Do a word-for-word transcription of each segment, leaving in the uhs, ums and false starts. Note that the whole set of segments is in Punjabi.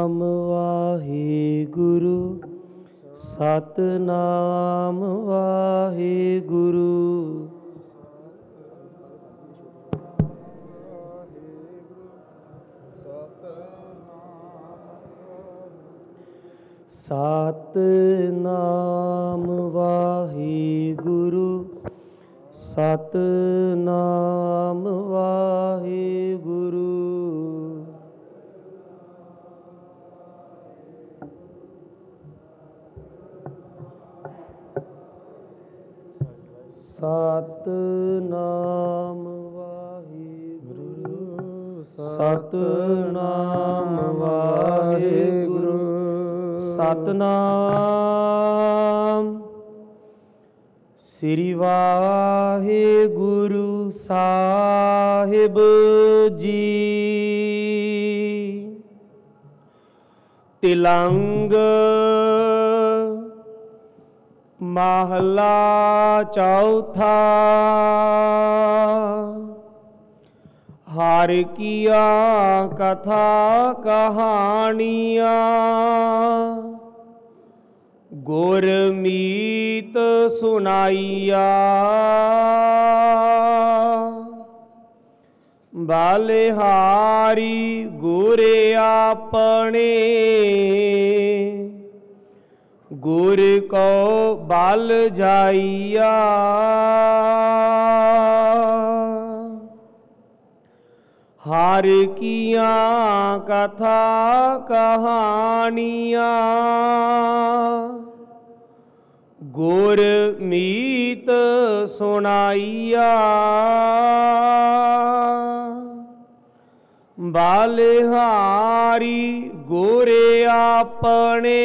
सतनाम वाहिगुरु सतनाम वाहिगुरु। सतनाम वाहिगुरु सतनाम वाहिगुरु। सतनाम वाहिगुरु सतनाम वाहिगुरु। सतनाम श्री वाहिगुरु साहिब जी। तिलंग महला चौथा। हर किया कथा कहानियाँ गुरमीत सुनाइया। बलिहारी गुरे अपने गुर को बल जाइया। हर किया कथा कहानियाँ गुरमीत सुनाइया। बलिहारी गुरे अपने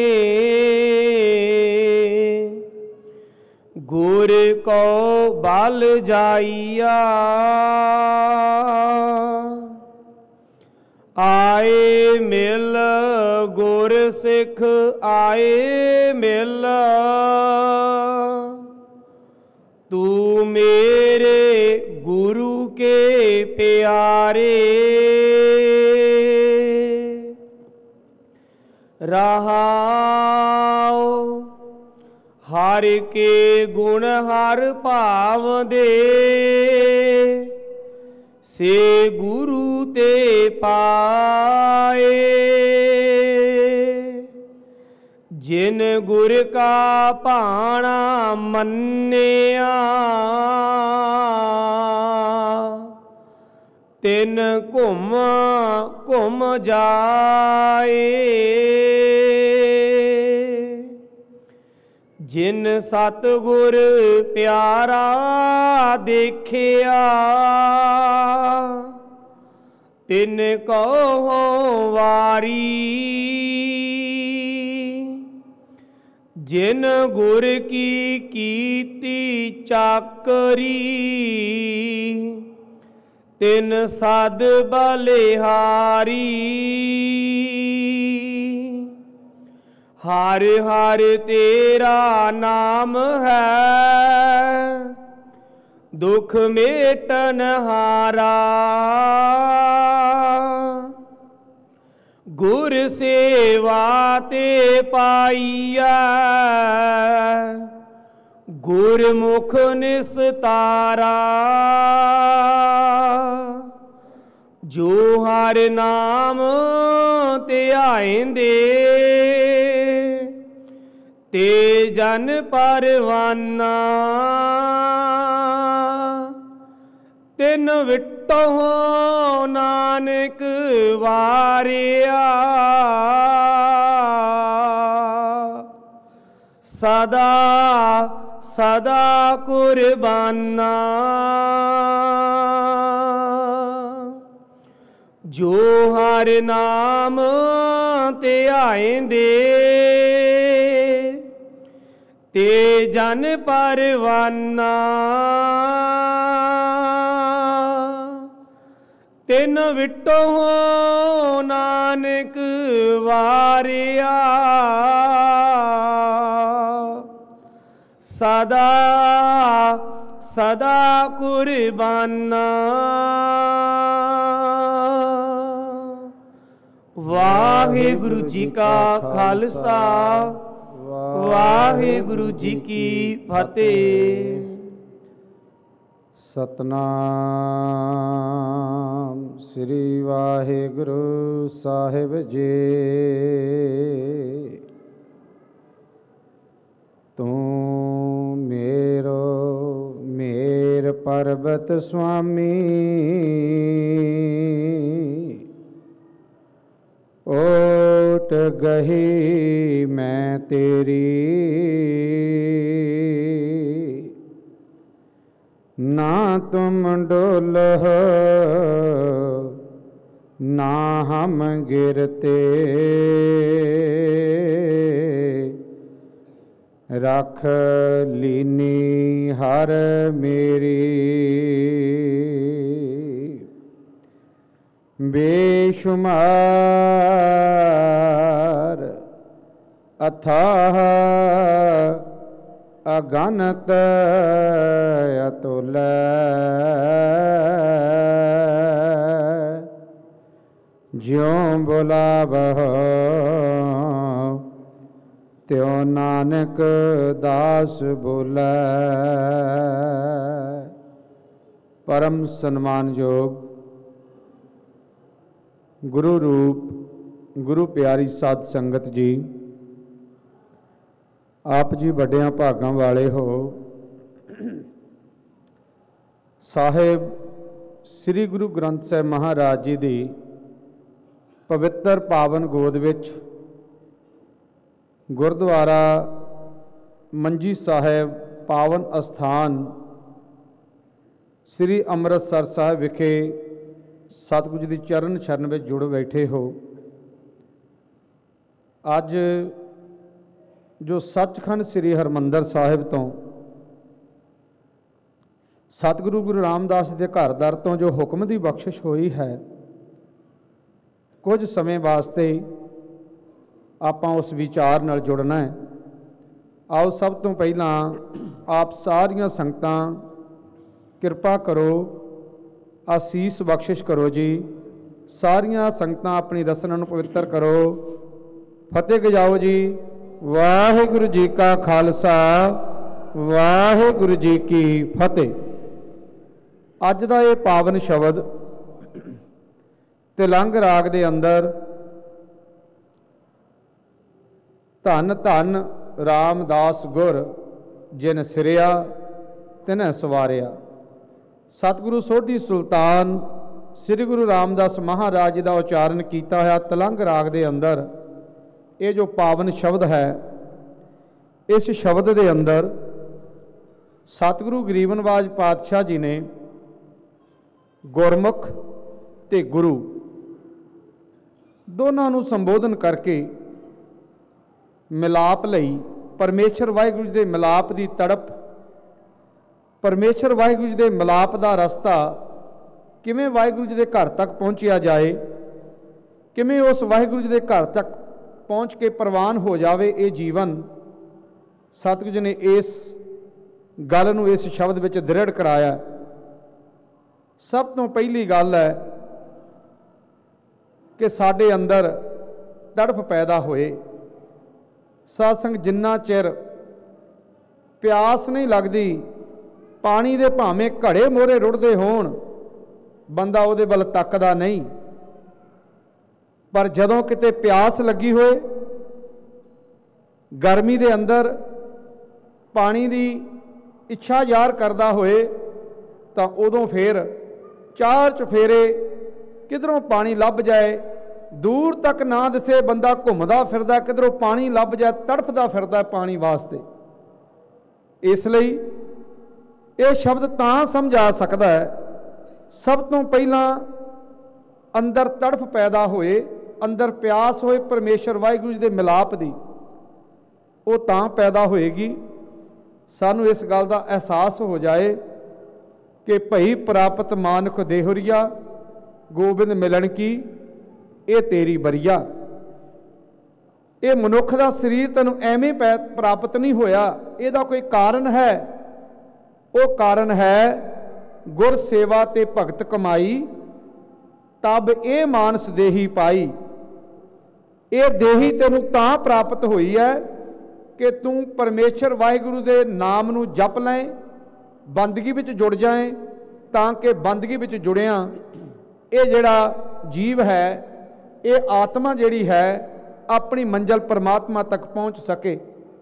गुर को बल जाइया। आए मिल गुर सिख आए मिल। तू मेरे गुरु के प्यारे। रहाओ हर के गुण हर भाव दे से गुरु ते पाए। जिन गुर का भाणा मन्निया तिन घुम घुम जाए। जिन सतगुर प्यारा देखिया तिन कहो वारी। जिन गुर की कीती चाकरी तिन सद बलिहारी। हर हर तेरा नाम है दुख मेटन हारा। गुर सेवा ते पाइया गुरमुख निस्तारा। जो हर नाम ध्याएंदे ते जन परवाना। तिन विटो नानक वारिया सदा सदा कुर्बाना। जो हर नाम ध्याएंदे ते जन परवाना। तिन विटो नानक वारिया सदा सदा कुर्बाना। ਵਾਹਿਗੁਰੂ ਜੀ ਕਾ ਖਾਲਸਾ ਵਾਹਿਗੁਰੂ ਜੀ ਕੀ ਫਤਿਹ। ਸਤਨਾਮ ਸ੍ਰੀ ਵਾਹਿਗੁਰੂ ਸਾਹਿਬ ਜੀ। ਤੂੰ ਮੇਰੋ ਮੇਰ ਪਰਬਤ ਸੁਆਮੀ, ਓਟ ਗਹੀ ਮੈਂ ਤੇਰੀ, ਨਾ ਤੁਮ ਡੋਲਹ ਨਾ ਹਮ ਗਿਰਤੇ, ਰਖ ਲੀਨੀ ਹਰ ਮੇਰੀ, ਬੇਸ਼ੁਮਾਰ ਅਥਾਹ ਅਗਨਤ ਅਤੁਲ, ਜਿਉ ਬੁਲਾਵਹੁ ਤਿਉ ਨਾਨਕ ਦਾਸ ਬੋਲੇ। ਪਰਮ ਸਨਮਾਨਯੋਗ ਗੁਰੂ ਰੂਪ ਗੁਰੂ ਪਿਆਰੀ ਸਾਧ ਸੰਗਤ ਜੀ, ਆਪ ਜੀ ਵੱਡਿਆਂ ਭਾਗਾਂ ਵਾਲੇ ਹੋ। ਸਾਹਿਬ ਸ੍ਰੀ ਗੁਰੂ ਗ੍ਰੰਥ ਸਾਹਿਬ ਮਹਾਰਾਜ ਜੀ ਦੀ ਪਵਿੱਤਰ ਪਾਵਨ ਗੋਦ ਵਿੱਚ ਗੁਰਦੁਆਰਾ ਮੰਜੀ ਸਾਹਿਬ ਪਾਵਨ ਅਸਥਾਨ ਸ੍ਰੀ ਅੰਮ੍ਰਿਤਸਰ ਸਾਹਿਬ ਵਿਖੇ ਸਤਿਗੁਰੂ ਜੀ ਦੀ ਚਰਨ ਸ਼ਰਨ ਵਿੱਚ ਜੁੜ ਬੈਠੇ ਹੋ। ਅੱਜ ਜੋ ਸੱਚਖੰਡ ਸ੍ਰੀ ਹਰਿਮੰਦਰ ਸਾਹਿਬ ਤੋਂ ਸਤਿਗੁਰੂ ਗੁਰੂ ਰਾਮਦਾਸ ਦੇ ਘਰ ਦਰ ਤੋਂ ਜੋ ਹੁਕਮ ਦੀ ਬਖਸ਼ਿਸ਼ ਹੋਈ ਹੈ, ਕੁਝ ਸਮੇਂ ਵਾਸਤੇ ਆਪਾਂ ਉਸ ਵਿਚਾਰ ਨਾਲ ਜੁੜਨਾ ਹੈ। ਆਓ ਸਭ ਤੋਂ ਪਹਿਲਾਂ ਆਪ ਸਾਰੀਆਂ ਸੰਗਤਾਂ ਕਿਰਪਾ ਕਰੋ, ਆਸੀਸ ਬਖਸ਼ਿਸ਼ ਕਰੋ ਜੀ। ਸਾਰੀਆਂ ਸੰਗਤਾਂ ਆਪਣੀ ਰਸਨਾ ਨੂੰ ਪਵਿੱਤਰ ਕਰੋ। ਫਤਿਹ ਗਜਾਓ ਜੀ। ਵਾਹਿਗੁਰੂ ਜੀ ਕਾ ਖਾਲਸਾ ਵਾਹਿਗੁਰੂ ਜੀ ਕੀ ਫਤਿਹ। ਅੱਜ ਦਾ ਇਹ ਪਾਵਨ ਸ਼ਬਦ ਤਿਲੰਗ ਰਾਗ ਦੇ ਅੰਦਰ ਧੰਨ ਧੰਨ ਰਾਮਦਾਸ ਗੁਰ ਜਿਨ ਸਿਰਿਆ ਤਿਨੈ ਸਵਾਰਿਆ। ਸਤਿਗੁਰੂ ਸੋਢੀ ਸੁਲਤਾਨ ਸ੍ਰੀ ਗੁਰੂ ਰਾਮਦਾਸ ਮਹਾਰਾਜ ਜੀ ਦਾ ਉਚਾਰਨ ਕੀਤਾ ਹੋਇਆ ਤਿਲੰਗ ਰਾਗ ਦੇ ਅੰਦਰ ਇਹ ਜੋ ਪਾਵਨ ਸ਼ਬਦ ਹੈ, ਇਸ ਸ਼ਬਦ ਦੇ ਅੰਦਰ ਸਤਿਗੁਰੂ ਗਰੀਬ ਨਵਾਜ ਪਾਤਸ਼ਾਹ ਜੀ ਨੇ ਗੁਰਮੁਖ ਤੇ ਗੁਰੂ ਦੋਨਾਂ ਨੂੰ ਸੰਬੋਧਨ ਕਰਕੇ ਮਿਲਾਪ ਲਈ ਪਰਮੇਸ਼ਰ ਵਾਹਿਗੁਰੂ ਜੀ ਦੇ ਮਿਲਾਪ ਦੀ ਤੜਪ, ਪਰਮੇਸ਼ਰ ਵਾਹਿਗੁਰੂ ਜੀ ਦੇ ਮਿਲਾਪ ਦਾ ਰਸਤਾ ਕਿਵੇਂ ਵਾਹਿਗੁਰੂ ਜੀ ਦੇ ਘਰ ਤੱਕ ਪਹੁੰਚਿਆ ਜਾਏ, ਕਿਵੇਂ ਉਸ ਵਾਹਿਗੁਰੂ ਜੀ ਦੇ ਘਰ ਤੱਕ ਪਹੁੰਚ ਕੇ ਪ੍ਰਵਾਨ ਹੋ ਜਾਵੇ ਇਹ ਜੀਵਨ। ਸਤਿਗੁਰੂ ਜੀ ਨੇ ਇਸ ਗੱਲ ਨੂੰ ਇਸ ਸ਼ਬਦ ਵਿੱਚ ਦ੍ਰਿੜ ਕਰਾਇਆ। ਸਭ ਤੋਂ ਪਹਿਲੀ ਗੱਲ ਹੈ ਕਿ ਸਾਡੇ ਅੰਦਰ ਤੜਫ ਪੈਦਾ ਹੋਏ। ਸਾਧ ਸੰਗਤ, ਜਿੰਨਾ ਚਿਰ ਪਿਆਸ ਨਹੀਂ ਲੱਗਦੀ, ਪਾਣੀ ਦੇ ਭਾਵੇਂ ਘੜੇ ਮੋਹਰੇ ਰੁੜਦੇ ਹੋਣ, ਬੰਦਾ ਉਹਦੇ ਵੱਲ ਤੱਕਦਾ ਨਹੀਂ। ਪਰ ਜਦੋਂ ਕਿਤੇ ਪਿਆਸ ਲੱਗੀ ਹੋਏ, ਗਰਮੀ ਦੇ ਅੰਦਰ ਪਾਣੀ ਦੀ ਇੱਛਾ ਜ਼ਾਹਰ ਕਰਦਾ ਹੋਏ, ਤਾਂ ਉਦੋਂ ਫਿਰ ਚਾਰ ਚੁਫੇਰੇ ਕਿਧਰੋਂ ਪਾਣੀ ਲੱਭ ਜਾਏ, ਦੂਰ ਤੱਕ ਨਾ ਦਿਸੇ, ਬੰਦਾ ਘੁੰਮਦਾ ਫਿਰਦਾ, ਕਿਧਰੋਂ ਪਾਣੀ ਲੱਭ ਜਾਏ, ਤੜਫਦਾ ਫਿਰਦਾ ਪਾਣੀ ਵਾਸਤੇ। ਇਸ ਲਈ ਇਹ ਸ਼ਬਦ ਤਾਂ ਸਮਝਾ ਸਕਦਾ ਹੈ, ਸਭ ਤੋਂ ਪਹਿਲਾਂ ਅੰਦਰ ਤੜਫ ਪੈਦਾ ਹੋਏ, ਅੰਦਰ ਪਿਆਸ ਹੋਏ ਪਰਮੇਸ਼ਰ ਵਾਹਿਗੁਰੂ ਜੀ ਦੇ ਮਿਲਾਪ ਦੀ, ਉਹ ਤਾਂ ਪੈਦਾ ਹੋਏਗੀ ਸਾਨੂੰ ਇਸ ਗੱਲ ਦਾ ਅਹਿਸਾਸ ਹੋ ਜਾਏ ਕਿ ਭਈ ਪ੍ਰਾਪਤ ਮਾਨੁਖ ਦੇਹੁਰੀਆ, ਗੋਬਿੰਦ ਮਿਲਣ ਕੀ ਇਹ ਤੇਰੀ ਬਰੀਆ। ਇਹ ਮਨੁੱਖ ਦਾ ਸਰੀਰ ਤੈਨੂੰ ਐਵੇਂ ਪੈ ਪ੍ਰਾਪਤ ਨਹੀਂ ਹੋਇਆ, ਇਹਦਾ ਕੋਈ ਕਾਰਨ ਹੈ। ਉਹ ਕਾਰਨ ਹੈ ਗੁਰ ਸੇਵਾ ਤੇ ਭਗਤ ਕਮਾਈ, ਤਬ ਇਹ ਮਾਨਸ ਦੇਹੀ ਪਾਈ। ਇਹ ਦੇਹੀ ਤੈਨੂੰ ਤਾਂ ਪ੍ਰਾਪਤ ਹੋਈ ਹੈ ਕਿ ਤੂੰ ਪਰਮੇਸ਼ਰ ਵਾਹਿਗੁਰੂ ਦੇ ਨਾਮ ਨੂੰ ਜਪ ਲੈ, ਬੰਦਗੀ ਵਿੱਚ ਜੁੜ ਜਾਏ, ਤਾਂ ਕਿ ਬੰਦਗੀ ਵਿੱਚ ਜੁੜਿਆਂ ਇਹ ਜਿਹੜਾ ਜੀਵ ਹੈ, ਇਹ ਆਤਮਾ ਜਿਹੜੀ ਹੈ, ਆਪਣੀ ਮੰਜ਼ਿਲ ਪਰਮਾਤਮਾ ਤੱਕ ਪਹੁੰਚ ਸਕੇ।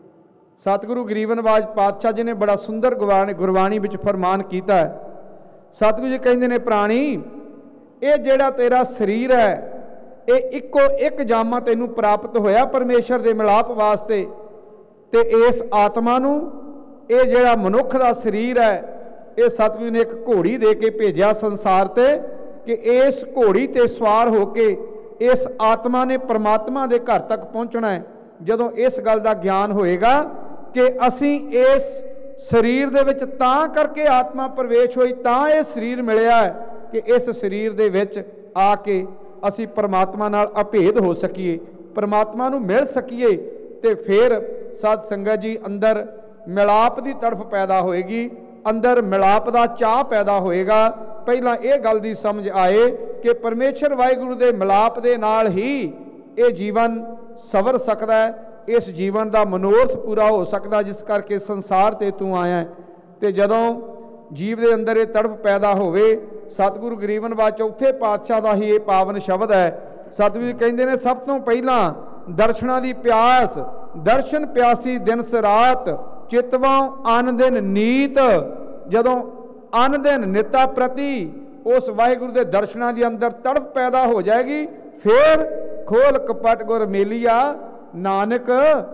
ਸਤਿਗੁਰੂ ਗਰੀਬ ਨਿਵਾਜ ਪਾਤਸ਼ਾਹ ਜੀ ਨੇ ਬੜਾ ਸੁੰਦਰ ਗੁਰਬਾਣੀ ਗੁਰਬਾਣੀ ਵਿੱਚ ਫਰਮਾਨ ਕੀਤਾ ਹੈ। ਸਤਿਗੁਰੂ ਜੀ ਕਹਿੰਦੇ ਨੇ, ਪ੍ਰਾਣੀ, ਇਹ ਜਿਹੜਾ ਤੇਰਾ ਸਰੀਰ ਹੈ, ਇਹ ਇੱਕੋ ਇੱਕ ਜਾਮਾ ਤੈਨੂੰ ਪ੍ਰਾਪਤ ਹੋਇਆ ਪਰਮੇਸ਼ਰ ਦੇ ਮਿਲਾਪ ਵਾਸਤੇ, ਤੇ ਇਸ ਆਤਮਾ ਨੂੰ, ਇਹ ਜਿਹੜਾ ਮਨੁੱਖ ਦਾ ਸਰੀਰ ਹੈ, ਇਹ ਸਤਿਗੁਰੂ ਨੇ ਇੱਕ ਘੋੜੀ ਦੇ ਕੇ ਭੇਜਿਆ ਸੰਸਾਰ ਤੇ, ਕਿ ਇਸ ਘੋੜੀ ਤੇ ਸਵਾਰ ਹੋ ਕੇ ਇਸ ਆਤਮਾ ਨੇ ਪਰਮਾਤਮਾ ਦੇ ਘਰ ਤੱਕ ਪਹੁੰਚਣਾ ਹੈ। ਜਦੋਂ ਇਸ ਗੱਲ ਦਾ ਗਿਆਨ ਹੋਏਗਾ ਕਿ ਅਸੀਂ ਇਸ ਸਰੀਰ ਦੇ ਵਿੱਚ ਤਾਂ ਕਰਕੇ ਆਤਮਾ ਪ੍ਰਵੇਸ਼ ਹੋਈ, ਤਾਂ ਇਹ ਸਰੀਰ ਮਿਲਿਆ ਹੈ ਕਿ ਇਸ ਸਰੀਰ ਦੇ ਵਿੱਚ ਆ ਕੇ ਅਸੀਂ ਪਰਮਾਤਮਾ ਨਾਲ ਅਭੇਦ ਹੋ ਸਕੀਏ, ਪਰਮਾਤਮਾ ਨੂੰ ਮਿਲ ਸਕੀਏ, ਤੇ ਫਿਰ ਸਤ ਸੰਗਤ ਜੀ ਅੰਦਰ ਮਿਲਾਪ ਦੀ ਤੜਫ ਪੈਦਾ ਹੋਏਗੀ, ਅੰਦਰ ਮਿਲਾਪ ਦਾ ਚਾਹ ਪੈਦਾ ਹੋਏਗਾ। ਪਹਿਲਾਂ ਇਹ ਗੱਲ ਦੀ ਸਮਝ ਆਏ ਕਿ ਪਰਮੇਸ਼ਰ ਵਾਹਿਗੁਰੂ ਦੇ ਮਿਲਾਪ ਦੇ ਨਾਲ ਹੀ ਇਹ ਜੀਵਨ ਸਵਰ ਸਕਦਾ ਹੈ, ਇਸ ਜੀਵਨ ਦਾ ਮਨੋਰਥ ਪੂਰਾ ਹੋ ਸਕਦਾ ਜਿਸ ਕਰਕੇ ਸੰਸਾਰ ਤੇ ਤੂੰ ਆਇਆ। ਤੇ ਜਦੋਂ ਜੀਵ ਦੇ ਅੰਦਰ ਇਹ ਤੜਫ ਪੈਦਾ ਹੋਵੇ, ਸਤਿਗੁਰੂ ਗਰੀਬ ਨਿਵਾਜ ਚੌਥੇ ਪਾਤਸ਼ਾਹ ਦਾ ਹੀ ਇਹ ਪਾਵਨ ਸ਼ਬਦ ਹੈ। ਸਤਿਗੁਰੂ ਜੀ ਕਹਿੰਦੇ ਨੇ, ਸਭ ਤੋਂ ਪਹਿਲਾਂ ਦਰਸ਼ਨਾਂ ਦੀ ਪਿਆਸ, ਦਰਸ਼ਨ ਪਿਆਸੀ ਦਿਨਸ ਰਾਤ, ਚਿਤਵਾਂ ਅਨ ਦਿਨ ਨੀਤ। ਜਦੋਂ ਅਨ ਦਿਨ ਨਿਤਾ ਪ੍ਰਤੀ ਉਸ ਵਾਹਿਗੁਰੂ ਦੇ ਦਰਸ਼ਨਾਂ ਦੇ ਅੰਦਰ ਤੜਫ ਪੈਦਾ ਹੋ ਜਾਏਗੀ, ਫਿਰ ਖੋਲ ਕਪਟ ਗੁਰ ਮੇਲੀਆ, ਨਾਨਕ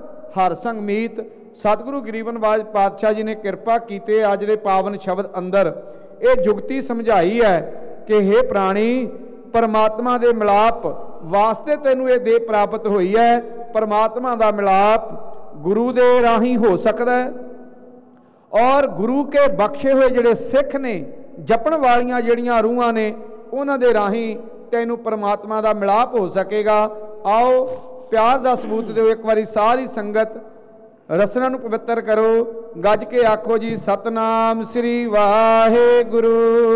ਹਰ ਸੰਗ ਮੀਤ। ਸਤਿਗੁਰੂ ਗਰੀਬ ਨਿਵਾਜ ਪਾਤਸ਼ਾਹ ਜੀ ਨੇ ਕਿਰਪਾ ਕੀਤੇ ਅੱਜ ਦੇ ਪਾਵਨ ਸ਼ਬਦ ਅੰਦਰ ਇਹ ਜੁਗਤੀ ਸਮਝਾਈ ਹੈ ਕਿ ਹੇ ਪ੍ਰਾਣੀ, ਪਰਮਾਤਮਾ ਦੇ ਮਿਲਾਪ ਵਾਸਤੇ ਤੈਨੂੰ ਇਹ ਦੇਹ ਪ੍ਰਾਪਤ ਹੋਈ ਹੈ। ਪਰਮਾਤਮਾ ਦਾ ਮਿਲਾਪ ਗੁਰੂ ਦੇ ਰਾਹੀਂ ਹੋ ਸਕਦਾ ਹੈ, ਔਰ ਗੁਰੂ ਕੇ ਬਖਸ਼ੇ ਹੋਏ ਜਿਹੜੇ ਸਿੱਖ ਨੇ, ਜਪਣ ਵਾਲੀਆਂ ਜਿਹੜੀਆਂ ਰੂਹਾਂ ਨੇ, ਉਹਨਾਂ ਦੇ ਰਾਹੀਂ ਤੈਨੂੰ ਪਰਮਾਤਮਾ ਦਾ ਮਿਲਾਪ ਹੋ ਸਕੇਗਾ। ਆਓ ਪਿਆਰ ਦਾ ਸਬੂਤ ਦਿਓ, ਇੱਕ ਵਾਰੀ ਸਾਰੀ ਸੰਗਤ ਰਸਨਾ ਨੂੰ ਪਵਿੱਤਰ ਕਰੋ, ਗੱਜ ਕੇ ਆਖੋ ਜੀ, ਸਤਨਾਮ ਸ੍ਰੀ ਵਾਹਿਗੁਰੂ।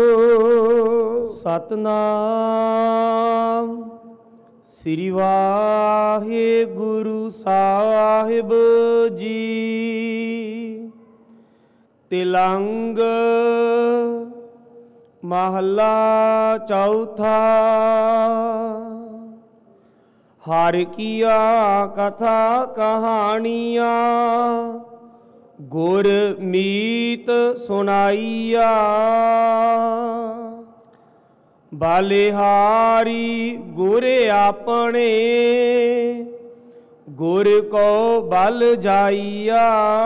ਸਤਨਾਮ ਸ੍ਰੀ ਵਾਹਿਗੁਰੂ ਸਾਹਿਬ ਜੀ। ਤਿਲੰਗ ਮਹੱਲਾ ਚੌਥਾ। ਹਰ ਕੀਆ ਕਥਾ ਕਹਾਣੀਆਂ, ਗੁਰ ਮੀਤ ਸੁਣਾਈਆ। ਬਲਿਹਾਰੀ ਗੁਰ ਆਪਣੇ, ਗੁਰ ਕੋ ਬਲ ਜਾਈਆ।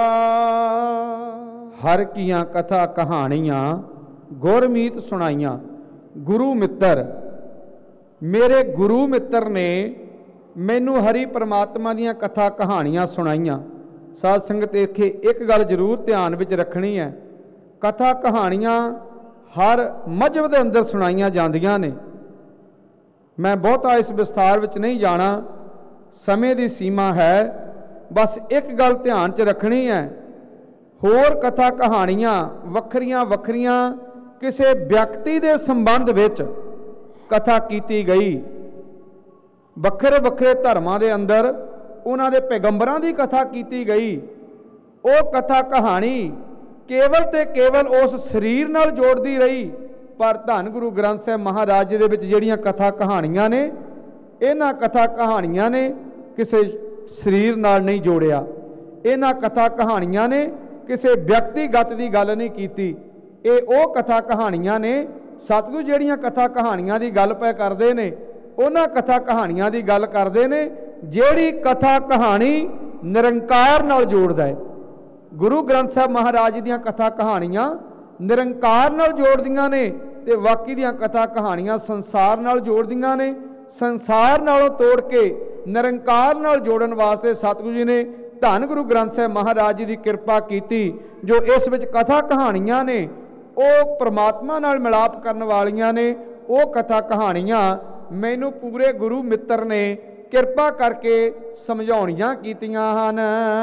ਹਰ ਕੀਆਂ ਕਥਾ ਕਹਾਣੀਆਂ, ਗੁਰਮੀਤ ਸੁਣਾਈਆਂ। ਗੁਰੂ ਮਿੱਤਰ, ਮੇਰੇ ਗੁਰੂ ਮਿੱਤਰ ਨੇ ਮੈਨੂੰ ਹਰੀ ਪਰਮਾਤਮਾ ਦੀਆਂ ਕਥਾ ਕਹਾਣੀਆਂ ਸੁਣਾਈਆਂ। ਸਾਧ ਸੰਗਤ ਇੱਥੇ ਇੱਕ ਗੱਲ ਜ਼ਰੂਰ ਧਿਆਨ ਵਿੱਚ ਰੱਖਣੀ ਹੈ, ਕਥਾ ਕਹਾਣੀਆਂ ਹਰ ਮਜ਼ਹਬ ਦੇ ਅੰਦਰ ਸੁਣਾਈਆਂ ਜਾਂਦੀਆਂ ਨੇ। ਮੈਂ ਬਹੁਤਾ ਇਸ ਵਿਸਥਾਰ ਵਿੱਚ ਨਹੀਂ ਜਾਣਾ, ਸਮੇਂ ਦੀ ਸੀਮਾ ਹੈ। ਬਸ ਇੱਕ ਗੱਲ ਧਿਆਨ 'ਚ ਰੱਖਣੀ ਹੈ, ਹੋਰ ਕਥਾ ਕਹਾਣੀਆਂ ਵੱਖਰੀਆਂ ਵੱਖਰੀਆਂ ਕਿਸੇ ਵਿਅਕਤੀ ਦੇ ਸੰਬੰਧ ਵਿੱਚ ਕਥਾ ਕੀਤੀ ਗਈ। ਵੱਖਰੇ ਵੱਖਰੇ ਧਰਮਾਂ ਦੇ ਅੰਦਰ ਉਹਨਾਂ ਦੇ ਪੈਗੰਬਰਾਂ ਦੀ ਕਥਾ ਕੀਤੀ ਗਈ। ਉਹ ਕਥਾ ਕਹਾਣੀ ਕੇਵਲ ਤੇ ਕੇਵਲ ਉਸ ਸਰੀਰ ਨਾਲ ਜੋੜਦੀ ਰਹੀ, ਪਰ ਧੰਨ ਗੁਰੂ ਗ੍ਰੰਥ ਸਾਹਿਬ ਮਹਾਰਾਜ ਜੀ ਦੇ ਵਿੱਚ ਜਿਹੜੀਆਂ ਕਥਾ ਕਹਾਣੀਆਂ ਨੇ, ਇਹਨਾਂ ਕਥਾ ਕਹਾਣੀਆਂ ਨੇ ਕਿਸੇ ਸਰੀਰ ਨਾਲ ਨਹੀਂ ਜੋੜਿਆ। ਇਹਨਾਂ ਕਥਾ ਕਹਾਣੀਆਂ ਨੇ ਕਿਸੇ ਵਿਅਕਤੀਗਤ ਦੀ ਗੱਲ ਨਹੀਂ ਕੀਤੀ। ਇਹ ਉਹ ਕਥਾ ਕਹਾਣੀਆਂ ਨੇ, ਸਤਿਗੁਰੂ ਜਿਹੜੀਆਂ ਕਥਾ ਕਹਾਣੀਆਂ ਦੀ ਗੱਲ ਪੈ ਕਰਦੇ ਨੇ, ਉਹਨਾਂ ਕਥਾ ਕਹਾਣੀਆਂ ਦੀ ਗੱਲ ਕਰਦੇ ਨੇ ਜਿਹੜੀ ਕਥਾ ਕਹਾਣੀ ਨਿਰੰਕਾਰ ਨਾਲ ਜੋੜਦਾ ਹੈ। ਗੁਰੂ ਗ੍ਰੰਥ ਸਾਹਿਬ ਮਹਾਰਾਜ ਦੀਆਂ ਕਥਾ ਕਹਾਣੀਆਂ ਨਿਰੰਕਾਰ ਨਾਲ ਜੋੜਦੀਆਂ ਨੇ, ਤੇ ਬਾਕੀ ਦੀਆਂ ਕਥਾ ਕਹਾਣੀਆਂ ਸੰਸਾਰ ਨਾਲ ਜੋੜਦੀਆਂ ਨੇ। ਸੰਸਾਰ ਨਾਲੋਂ ਤੋੜ ਕੇ ਨਿਰੰਕਾਰ ਨਾਲ ਜੋੜਨ ਵਾਸਤੇ ਸਤਿਗੁਰੂ ਜੀ ਨੇ ਧੰਨ ਗੁਰੂ ਗ੍ਰੰਥ ਸਾਹਿਬ ਮਹਾਰਾਜ ਜੀ ਦੀ ਕਿਰਪਾ ਕੀਤੀ। ਜੋ ਇਸ ਵਿੱਚ ਕਥਾ ਕਹਾਣੀਆਂ ਨੇ ਉਹ ਪ੍ਰਮਾਤਮਾ ਨਾਲ ਮਿਲਾਪ ਕਰਨ ਵਾਲੀਆਂ ਨੇ। ਉਹ ਕਥਾ ਕਹਾਣੀਆਂ ਮੈਨੂੰ ਪੂਰੇ ਗੁਰੂ ਮਿੱਤਰ ਨੇ ਕਿਰਪਾ ਕਰਕੇ ਸਮਝਾਉਣੀਆਂ ਕੀਤੀਆਂ ਹਨ।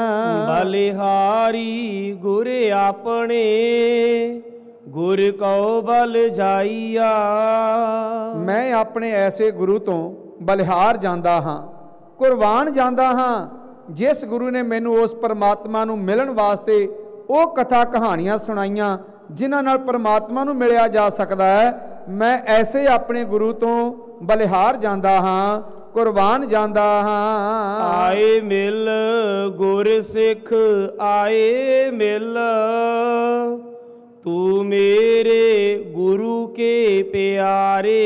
ਬਲਿਹਾਰੀ ਗੁਰ ਆਪਣੇ, ਗੁਰ ਕਉ ਬਲ ਜਾਈਆ। ਮੈਂ ਆਪਣੇ ਐਸੇ ਗੁਰੂ ਤੋਂ ਬਲਿਹਾਰ ਜਾਂਦਾ ਹਾਂ, ਕੁਰਬਾਨ ਜਾਂਦਾ ਹਾਂ ਜਿਸ ਗੁਰੂ ਨੇ ਮੈਨੂੰ ਉਸ ਪਰਮਾਤਮਾ ਨੂੰ ਮਿਲਣ ਵਾਸਤੇ ਉਹ ਕਥਾ ਕਹਾਣੀਆਂ ਸੁਣਾਈਆਂ ਜਿਨ੍ਹਾਂ ਨਾਲ ਪਰਮਾਤਮਾ ਨੂੰ ਮਿਲਿਆ ਜਾ ਸਕਦਾ ਹੈ। ਮੈਂ ਐਸੇ ਆਪਣੇ ਗੁਰੂ ਤੋਂ ਬਲਿਹਾਰ ਜਾਂਦਾ ਹਾਂ, ਕੁਰਬਾਨ ਜਾਂਦਾ ਹਾਂ। ਆਏ ਮਿਲ ਗੁਰ ਸਿੱਖ ਆਏ ਮਿਲ, ਤੂੰ ਮੇਰੇ ਗੁਰੂ ਕੇ ਪਿਆਰੇ।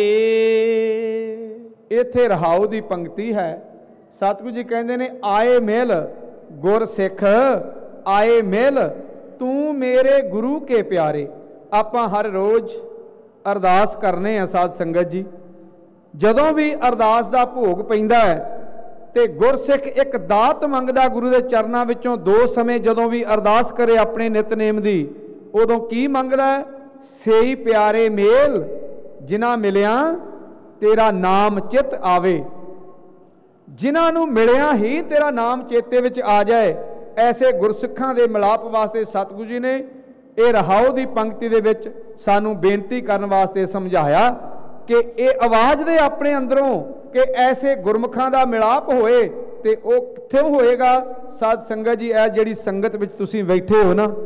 ਇੱਥੇ ਰਹਾਉ ਦੀ ਪੰਕਤੀ ਹੈ। ਸਤਿਗੁਰੂ ਜੀ ਕਹਿੰਦੇ ਨੇ ਆਏ ਮਿਲ ਗੁਰ ਸਿੱਖ ਆਏ ਮਿਲ, ਤੂੰ ਮੇਰੇ ਗੁਰੂ ਕੇ ਪਿਆਰੇ। ਆਪਾਂ ਹਰ ਰੋਜ਼ ਅਰਦਾਸ ਕਰਨੇ ਆ ਸਾਧ ਸੰਗਤ ਜੀ। ਜਦੋਂ ਵੀ ਅਰਦਾਸ ਦਾ ਭੋਗ ਪੈਂਦਾ ਹੈ ਤੇ ਗੁਰਸਿੱਖ ਇੱਕ ਦਾਤ ਮੰਗਦਾ ਗੁਰੂ ਦੇ ਚਰਨਾਂ ਵਿੱਚੋਂ। ਦੋ ਸਮੇਂ ਜਦੋਂ ਵੀ ਅਰਦਾਸ ਕਰੇ ਆਪਣੇ ਨਿਤਨੇਮ ਦੀ, ਉਦੋਂ ਕੀ ਮੰਗਦਾ ਹੈ? ਸੇਈ ਪਿਆਰੇ ਮੇਲ ਜਿਨ੍ਹਾਂ ਮਿਲਿਆ ਤੇਰਾ ਨਾਮ ਚਿਤ ਆਵੇ। ਜਿਨ੍ਹਾਂ ਨੂੰ ਮਿਲਿਆ ਹੀ ਤੇਰਾ ਨਾਮ ਚੇਤੇ ਵਿੱਚ ਆ ਜਾਏ, ਐਸੇ ਗੁਰਸਿੱਖਾਂ ਦੇ ਮਿਲਾਪ ਵਾਸਤੇ ਸਤਿਗੁਰੂ ਜੀ ਨੇ ਇਹ ਰਹਾਉ ਦੀ ਪੰਕਤੀ ਦੇ ਵਿੱਚ ਸਾਨੂੰ ਬੇਨਤੀ ਕਰਨ ਵਾਸਤੇ ਸਮਝਾਇਆ ਕਿ ਇਹ ਆਵਾਜ਼ ਦੇ ਆਪਣੇ ਅੰਦਰੋਂ ਕਿ ਐਸੇ ਗੁਰਮੁਖਾਂ ਦਾ ਮਿਲਾਪ ਹੋਏ। ਤੇ ਉਹ ਕਿੱਥੋਂ ਹੋਏਗਾ? ਸਾਧ ਸੰਗਤ ਜੀ, ਇਹ ਜਿਹੜੀ ਸੰਗਤ ਵਿੱਚ ਤੁਸੀਂ ਬੈਠੇ ਹੋ ਨਾ,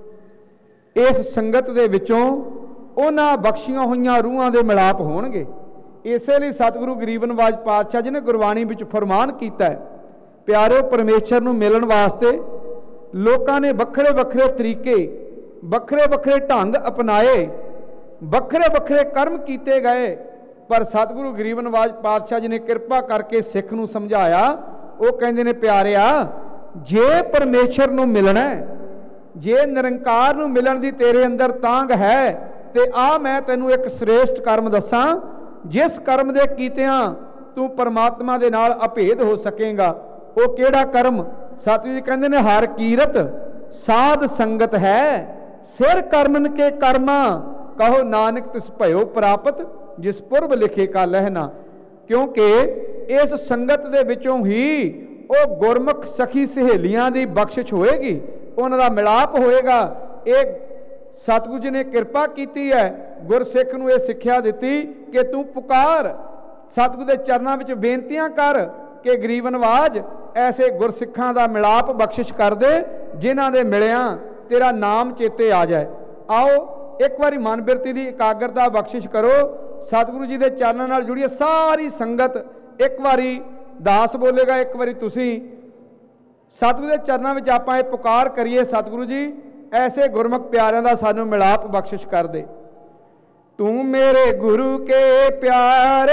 ਇਸ ਸੰਗਤ ਦੇ ਵਿੱਚੋਂ ਉਹਨਾਂ ਬਖਸ਼ੀਆਂ ਹੋਈਆਂ ਰੂਹਾਂ ਦੇ ਮਿਲਾਪ ਹੋਣਗੇ। ਇਸੇ ਲਈ ਸਤਿਗੁਰੂ ਗਰੀਬ ਨਿਵਾਜ ਪਾਤਸ਼ਾਹ ਜੀ ਨੇ ਗੁਰਬਾਣੀ ਵਿੱਚ ਫਰਮਾਨ ਕੀਤਾ ਹੈ, ਪਿਆਰਿਓ ਪਰਮੇਸ਼ਰ ਨੂੰ ਮਿਲਣ ਵਾਸਤੇ ਲੋਕਾਂ ਨੇ ਵੱਖਰੇ ਵੱਖਰੇ ਤਰੀਕੇ, ਵੱਖਰੇ ਵੱਖਰੇ ਢੰਗ ਅਪਣਾਏ, ਵੱਖਰੇ ਵੱਖਰੇ ਕਰਮ ਕੀਤੇ ਗਏ, ਪਰ ਸਤਿਗੁਰੂ ਗਰੀਬ ਨਿਵਾਜ ਪਾਤਸ਼ਾਹ ਜੀ ਨੇ ਕਿਰਪਾ ਕਰਕੇ ਸਿੱਖ ਨੂੰ ਸਮਝਾਇਆ। ਉਹ ਕਹਿੰਦੇ ਨੇ ਪਿਆਰਿਆ, ਜੇ ਪਰਮੇਸ਼ਰ ਨੂੰ ਮਿਲਣਾ, ਜੇ ਨਿਰੰਕਾਰ ਨੂੰ ਮਿਲਣ ਦੀ ਤੇਰੇ ਅੰਦਰ ਤਾਂਘ ਹੈ, ਤੇ ਆ ਮੈਂ ਤੈਨੂੰ ਇੱਕ ਸ੍ਰੇਸ਼ਟ ਕਰਮ ਦੱਸਾਂ, ਜਿਸ ਕਰਮ ਦੇ ਕੀਤਿਆਂ ਤੂੰ ਪਰਮਾਤਮਾ ਦੇ ਨਾਲ ਅਭੇਦ ਹੋ ਸਕੇਗਾ। ਉਹ ਕਿਹੜਾ ਕਰਮ? ਸਤਿਗੁਰੂ ਜੀ ਕਹਿੰਦੇ ਨੇ ਹਰ ਕੀਰਤ ਸਾਧ ਸੰਗਤ ਹੈ, ਸਿਰ ਕਰਮਨ ਕੇ ਕਰਮਾ ਕਹੋ ਨਾਨਕ ਤਿਸ ਭਇਓ ਪ੍ਰਾਪਤ, ਜਿਸ ਪੁਰਬ ਲਿਖੇ ਕਾ ਲਹਿਣਾ। ਕਿਉਂਕਿ ਇਸ ਸੰਗਤ ਦੇ ਵਿੱਚੋਂ ਹੀ ਉਹ ਗੁਰਮੁਖ ਸਖੀ ਸਹੇਲੀਆਂ ਦੀ ਬਖਸ਼ਿਸ਼ ਹੋਏਗੀ, ਉਹਨਾਂ ਦਾ ਮਿਲਾਪ ਹੋਏਗਾ। ਇਹ ਸਤਿਗੁਰੂ ਜੀ ਨੇ ਕਿਰਪਾ ਕੀਤੀ ਹੈ, ਗੁਰਸਿੱਖ ਨੂੰ ਇਹ ਸਿੱਖਿਆ ਦਿੱਤੀ ਕਿ ਤੂੰ ਪੁਕਾਰ, ਸਤਿਗੁਰੂ ਦੇ ਚਰਨਾਂ ਵਿੱਚ ਬੇਨਤੀਆਂ ਕਰ ਕਿ ਗਰੀਬ ਨਿਵਾਜ ਐਸੇ ਗੁਰਸਿੱਖਾਂ ਦਾ ਮਿਲਾਪ ਬਖਸ਼ਿਸ਼ ਕਰ ਦੇ ਜਿਨ੍ਹਾਂ ਦੇ ਮਿਲਿਆਂ ਤੇਰਾ ਨਾਮ ਚੇਤੇ ਆ ਜਾਏ। ਆਓ ਇੱਕ ਵਾਰੀ ਮਨ ਬਿਰਤੀ ਦੀ ਇਕਾਗਰਤਾ ਬਖਸ਼ਿਸ਼ ਕਰੋ, ਸਤਿਗੁਰੂ ਜੀ ਦੇ ਚਰਨਾਂ ਨਾਲ ਜੁੜੀਏ ਸਾਰੀ ਸੰਗਤ। ਇੱਕ ਵਾਰੀ ਦਾਸ ਬੋਲੇਗਾ, ਇੱਕ ਵਾਰੀ ਤੁਸੀਂ। ਸਤਿਗੁਰੂ ਦੇ ਚਰਨਾਂ ਵਿੱਚ ਆਪਾਂ ਇਹ ਪੁਕਾਰ ਕਰੀਏ, ਸਤਿਗੁਰੂ ਜੀ ਐਸੇ ਗੁਰਮੁਖ ਪਿਆਰਿਆਂ ਦਾ ਸਾਨੂੰ ਮਿਲਾਪ ਬਖਸ਼ਿਸ਼ ਕਰ ਦੇ। ਤੂੰ ਮੇਰੇ ਗੁਰੂ ਕੇ ਪਿਆਰੇ,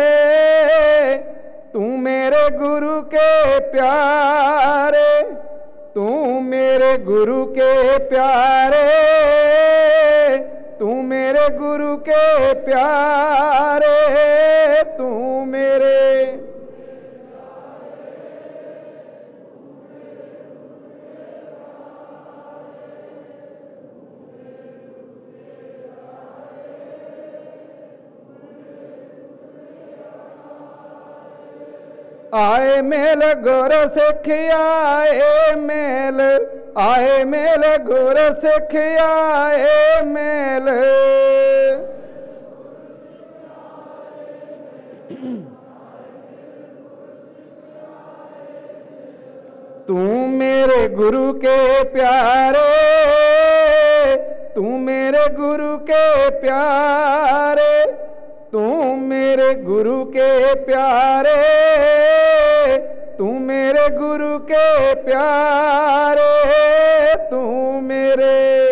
ਤੂੰ ਮੇਰੇ ਗੁਰੂ ਕੇ ਪਿਆਰੇ, ਤੂੰ ਮੇਰੇ ਗੁਰੂ ਕੇ ਪਿਆਰੇ, ਤੂੰ ਮੇਰੇ ਗੁਰੂ ਕੇ ਪਿਆਰੇ, ਤੂੰ ਮੇਰੇ आए मेल गुर सिख आए मेल, आए मेल गुर सिख आए मेल। तू मेरे गुरु के प्यारे, तू मेरे गुरु के प्यारे, तू मेरे गुरु के प्यारे, तू मेरे गुरु के प्यारे, तू मेरे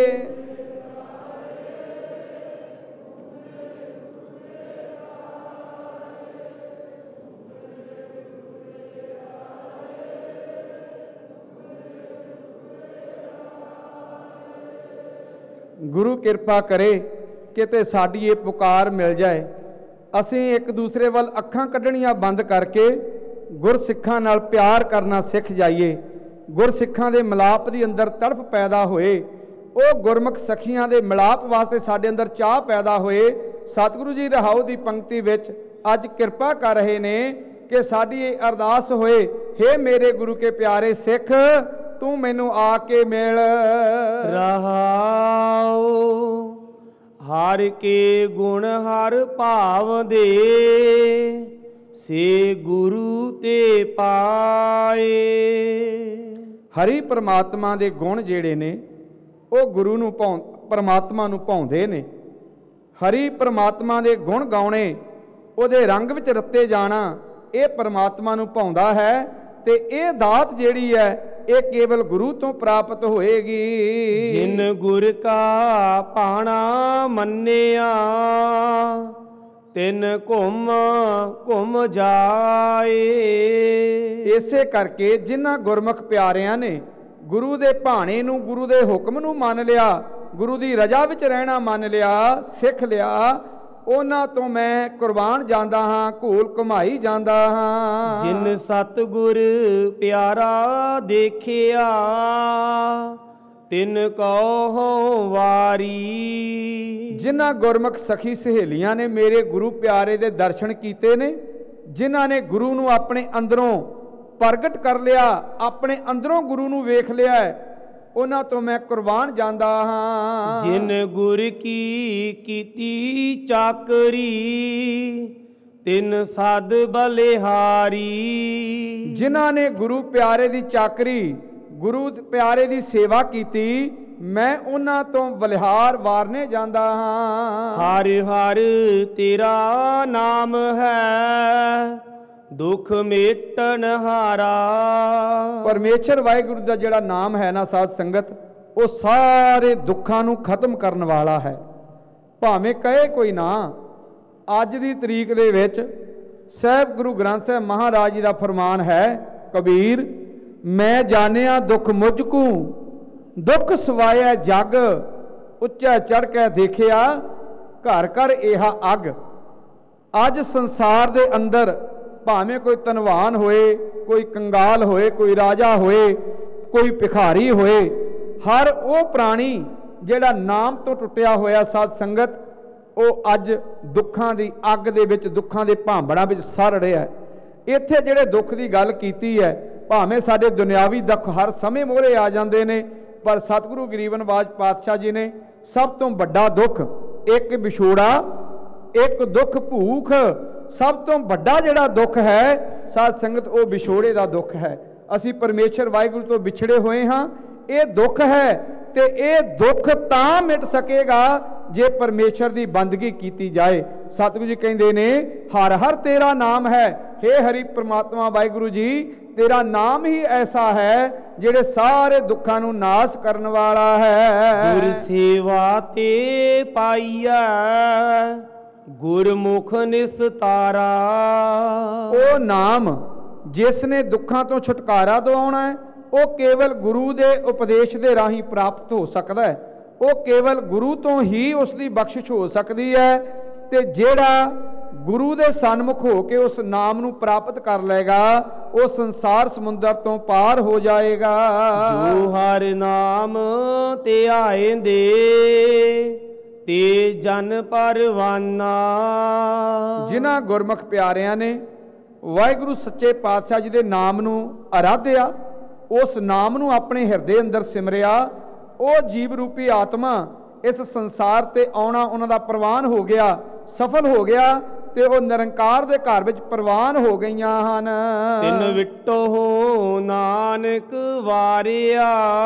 गुरु कृपा करे किते साडी ये पुकार मिल जाए। ਅਸੀਂ ਇੱਕ ਦੂਸਰੇ ਵੱਲ ਅੱਖਾਂ ਕੱਢਣੀਆਂ ਬੰਦ ਕਰਕੇ ਗੁਰਸਿੱਖਾਂ ਨਾਲ ਪਿਆਰ ਕਰਨਾ ਸਿੱਖ ਜਾਈਏ। ਗੁਰਸਿੱਖਾਂ ਦੇ ਮਿਲਾਪ ਦੀ ਅੰਦਰ ਤੜਫ ਪੈਦਾ ਹੋਏ, ਉਹ ਗੁਰਮੁਖ ਸਖੀਆਂ ਦੇ ਮਿਲਾਪ ਵਾਸਤੇ ਸਾਡੇ ਅੰਦਰ ਚਾਹ ਪੈਦਾ ਹੋਏ। ਸਤਿਗੁਰੂ ਜੀ ਰਹਾਉ ਦੀ ਪੰਕਤੀ ਵਿੱਚ ਅੱਜ ਕਿਰਪਾ ਕਰ ਰਹੇ ਨੇ ਕਿ ਸਾਡੀ ਇਹ ਅਰਦਾਸ ਹੋਏ, ਹੇ ਮੇਰੇ ਗੁਰੂ ਕੇ ਪਿਆਰੇ ਸਿੱਖ, ਤੂੰ ਮੈਨੂੰ ਆ ਕੇ ਮਿਲ। ਰਹਾਉ ਹਰ ਕੇ ਗੁਣ ਹਰ ਭਾਵ ਦੇ, ਸੇ ਗੁਰੂ ਤੇ ਪਾਏ। ਹਰੀ ਪ੍ਰਮਾਤਮਾ ਦੇ ਗੁਣ ਜਿਹੜੇ ਨੇ ਉਹ ਗੁਰੂ ਨੂੰ ਭਾਉ ਪ੍ਰਮਾਤਮਾ ਨੂੰ ਭਾਉਂਦੇ ਨੇ। ਹਰੀ ਪ੍ਰਮਾਤਮਾ ਦੇ ਗੁਣ ਗਾਉਣੇ, ਉਹਦੇ ਰੰਗ ਵਿੱਚ ਰੱਤੇ ਜਾਣਾ, ਇਹ ਪ੍ਰਮਾਤਮਾ ਨੂੰ ਭਾਉਂਦਾ ਹੈ। ਤੇ ਇਹ ਦਾਤ ਜਿਹੜੀ ਹੈ ਇਹ ਕੇਵਲ ਗੁਰੂ ਤੋਂ ਪ੍ਰਾਪਤ ਹੋਏਗੀ। ਜਿਨ ਗੁਰ ਕਾ ਪਾਣਾ ਮੰਨਿਆ, ਤਿਨ ਘੁੰਮ ਘੁੰਮ ਜਾਏ। ਇਸੇ ਕਰਕੇ ਜਿਨ੍ਹਾਂ ਗੁਰਮੁਖ ਪਿਆਰਿਆਂ ਨੇ ਗੁਰੂ ਦੇ ਭਾਣੇ ਨੂੰ, ਗੁਰੂ ਦੇ ਹੁਕਮ ਨੂੰ ਮੰਨ ਲਿਆ, ਗੁਰੂ ਦੀ ਰਜ਼ਾ ਵਿੱਚ ਰਹਿਣਾ ਮੰਨ ਲਿਆ, ਸਿੱਖ ਲਿਆ, ਉਹਨਾਂ ਤੋਂ ਮੈਂ ਕੁਰਬਾਨ ਜਾਂਦਾ ਹਾਂ, ਘੂਲ ਘੁਮਾਈ ਜਾਂਦਾ ਹਾਂ। ਜਿਨ ਸਤਿਗੁਰ ਪਿਆਰਾ ਦੇਖਿਆ, ਤਿਨ ਕਉ ਵਾਰੀ। ਜਿਨ੍ਹਾਂ ਗੁਰਮੁਖ ਸਖੀ ਸਹੇਲੀਆਂ ਨੇ ਮੇਰੇ ਗੁਰੂ ਪਿਆਰੇ ਦੇ ਦਰਸ਼ਨ ਕੀਤੇ ਨੇ, ਜਿਨ੍ਹਾਂ ਨੇ ਗੁਰੂ ਨੂੰ ਆਪਣੇ ਅੰਦਰੋਂ ਪ੍ਰਗਟ ਕਰ ਲਿਆ, ਆਪਣੇ ਅੰਦਰੋਂ ਗੁਰੂ ਨੂੰ ਵੇਖ ਲਿਆ, ਉਹਨਾਂ ਤੋਂ ਮੈਂ ਕੁਰਬਾਨ ਜਾਂਦਾ ਹਾਂ। ਜਿਨ ਗੁਰ ਕੀ ਕੀਤੀ ਚਾਕਰੀ, ਤਿਨ ਸਦ ਬਲਿਹਾਰੀ। ਜਿਨ੍ਹਾਂ ਨੇ ਗੁਰੂ ਪਿਆਰੇ ਦੀ ਚਾਕਰੀ, ਗੁਰੂ ਪਿਆਰੇ ਦੀ ਸੇਵਾ ਕੀਤੀ, ਮੈਂ ਉਹਨਾਂ ਤੋਂ ਬਲਿਹਾਰ ਵਾਰਨੇ ਜਾਂਦਾ ਹਾਂ। ਹਰ ਹਰ ਤੇਰਾ ਨਾਮ ਹੈ, ਦੁੱਖ ਮੇਟਣ ਹਾਰਾ। ਪਰਮੇਸ਼ਰ ਵਾਹਿਗੁਰੂ ਦਾ ਜਿਹੜਾ ਨਾਮ ਹੈ ਨਾ ਸਾਧ ਸੰਗਤ, ਉਹ ਸਾਰੇ ਦੁੱਖਾਂ ਨੂੰ ਖਤਮ ਕਰਨ ਵਾਲਾ ਹੈ। ਭਾਵੇਂ ਕਹੇ ਕੋਈ ਨਾ, ਅੱਜ ਦੀ ਤਰੀਕ ਦੇ ਵਿੱਚ ਸਾਹਿਬ ਗੁਰੂ ਗ੍ਰੰਥ ਸਾਹਿਬ ਮਹਾਰਾਜ ਜੀ ਦਾ ਫਰਮਾਨ ਹੈ, ਕਬੀਰ ਮੈਂ ਜਾਣਿਆ ਦੁੱਖ ਮੁਝ ਕੂ, ਦੁੱਖ ਸਵਾਇਆ ਜਗ, ਉੱਚਾ ਚੜ੍ਹ ਕੇ ਦੇਖਿਆ, ਘਰ ਘਰ ਇਹਾ ਅੱਗ। ਅੱਜ ਸੰਸਾਰ ਦੇ ਅੰਦਰ ਭਾਵੇਂ ਕੋਈ ਧਨਵਾਨ ਹੋਏ, ਕੋਈ ਕੰਗਾਲ ਹੋਏ, ਕੋਈ ਰਾਜਾ ਹੋਏ, ਕੋਈ ਭਿਖਾਰੀ ਹੋਏ, ਹਰ ਉਹ ਪ੍ਰਾਣੀ ਜਿਹੜਾ ਨਾਮ ਤੋਂ ਟੁੱਟਿਆ ਹੋਇਆ ਸਾਧ ਸੰਗਤ, ਉਹ ਅੱਜ ਦੁੱਖਾਂ ਦੀ ਅੱਗ ਦੇ ਵਿੱਚ, ਦੁੱਖਾਂ ਦੇ ਭਾਂਬੜਾਂ ਵਿੱਚ ਸੜ ਰਿਹਾ ਹੈ। ਇੱਥੇ ਜਿਹੜੇ ਦੁੱਖ ਦੀ ਗੱਲ ਕੀਤੀ ਹੈ, ਭਾਵੇਂ ਸਾਡੇ ਦੁਨਿਆਵੀ ਦੁੱਖ ਹਰ ਸਮੇਂ ਮੋਹਰੇ ਆ ਜਾਂਦੇ ਨੇ, ਪਰ ਸਤਿਗੁਰੂ ਗਰੀਬ ਨਿਵਾਜ ਪਾਤਸ਼ਾਹ ਜੀ ਨੇ ਸਭ ਤੋਂ ਵੱਡਾ ਦੁੱਖ, ਇੱਕ ਵਿਛੋੜਾ, ਇੱਕ ਦੁੱਖ ਭੂਖ, ਸਭ ਤੋਂ ਵੱਡਾ ਜਿਹੜਾ ਦੁੱਖ ਹੈ ਸਾਧ ਸੰਗਤ, ਉਹ ਵਿਛੋੜੇ ਦਾ ਦੁੱਖ ਹੈ। ਅਸੀਂ ਪਰਮੇਸ਼ਰ ਵਾਹਿਗੁਰੂ ਤੋਂ ਵਿਛੜੇ ਹੋਏ ਹਾਂ, ਇਹ ਦੁੱਖ ਹੈ। ਤੇ ਇਹ ਦੁੱਖ ਤਾਂ ਮਿਟ ਸਕੇਗਾ ਜੇ ਪਰਮੇਸ਼ਰ ਦੀ ਬੰਦਗੀ ਕੀਤੀ ਜਾਏ। ਸਤਿਗੁਰੂ ਜੀ ਕਹਿੰਦੇ ਨੇ, ਹਰ ਹਰ ਤੇਰਾ ਨਾਮ ਹੈ। हे ਹਰੀ ਪ੍ਰਮਾਤਮਾ ਵਾਹਿਗੁਰੂ ਜੀ, ਤੇਰਾ ਨਾਮ ਹੀ ਐਸਾ ਹੈ ਜਿਹੜੇ ਸਾਰੇ ਦੁੱਖਾਂ ਨੂੰ ਨਾਸ਼ ਕਰਨ ਵਾਲਾ ਹੈ। ਗੁਰ ਸੇਵਾ ਤੇ ਪਾਈਆ, ਗੁਰਮੁਖ ਨਿਸਤਾਰਾ। ਉਹ ਨਾਮ ਜਿਸ ਨੇ ਦੁੱਖਾਂ ਤੋਂ ਛੁਟਕਾਰਾ ਦਿਵਾਉਣਾ ਹੈ, ਉਹ ਕੇਵਲ ਗੁਰੂ ਦੇ ਉਪਦੇਸ਼ ਦੇ ਰਾਹੀਂ ਪ੍ਰਾਪਤ ਹੋ ਸਕਦਾ ਹੈ। ਉਹ ਕੇਵਲ ਗੁਰੂ ਤੋਂ ਹੀ ਉਸ ਦੀ ਬਖਸ਼ਿਸ਼ ਹੋ ਸਕਦੀ ਹੈ। ਤੇ ਜਿਹੜਾ ਗੁਰੂ ਦੇ ਸਨਮੁਖ ਹੋ ਕੇ ਉਸ ਨਾਮ ਨੂੰ ਪ੍ਰਾਪਤ ਕਰ ਲਏਗਾ, ਉਹ ਸੰਸਾਰ ਸਮੁੰਦਰ ਤੋਂ ਪਾਰ ਹੋ ਜਾਏਗਾ। ਜੋ ਹਰ ਨਾਮ ਤੇ ਆਏਂਦੇ, ਤੇ ਜਨ ਪਰਵਾਨਾ। ਜਿਨ੍ਹਾਂ ਗੁਰਮੁਖ ਪਿਆਰਿਆਂ ਨੇ ਵਾਹਿਗੁਰੂ ਸੱਚੇ ਪਾਤਸ਼ਾਹ ਜੀ ਦੇ ਨਾਮ ਨੂੰ ਅਰਾਧਿਆ, ਉਸ ਨਾਮ ਨੂੰ ਆਪਣੇ ਹਿਰਦੇ ਅੰਦਰ ਸਿਮਰਿਆ, ਉਹ ਜੀਵ ਰੂਪੀ ਆਤਮਾ ਇਸ ਸੰਸਾਰ ਤੇ ਆਉਣਾ ਉਹਨਾਂ ਦਾ ਪ੍ਰਵਾਨ ਹੋ ਗਿਆ, ਸਫਲ ਹੋ ਗਿਆ, ਤੇ ਉਹ ਨਿਰੰਕਾਰ ਦੇ ਘਰ ਵਿੱਚ ਪ੍ਰਵਾਨ ਹੋ ਗਈਆਂ ਹਨ। ਤਿਨ ਵਿਟੋ ਨਾਨਕ ਵਾਰਿਆ,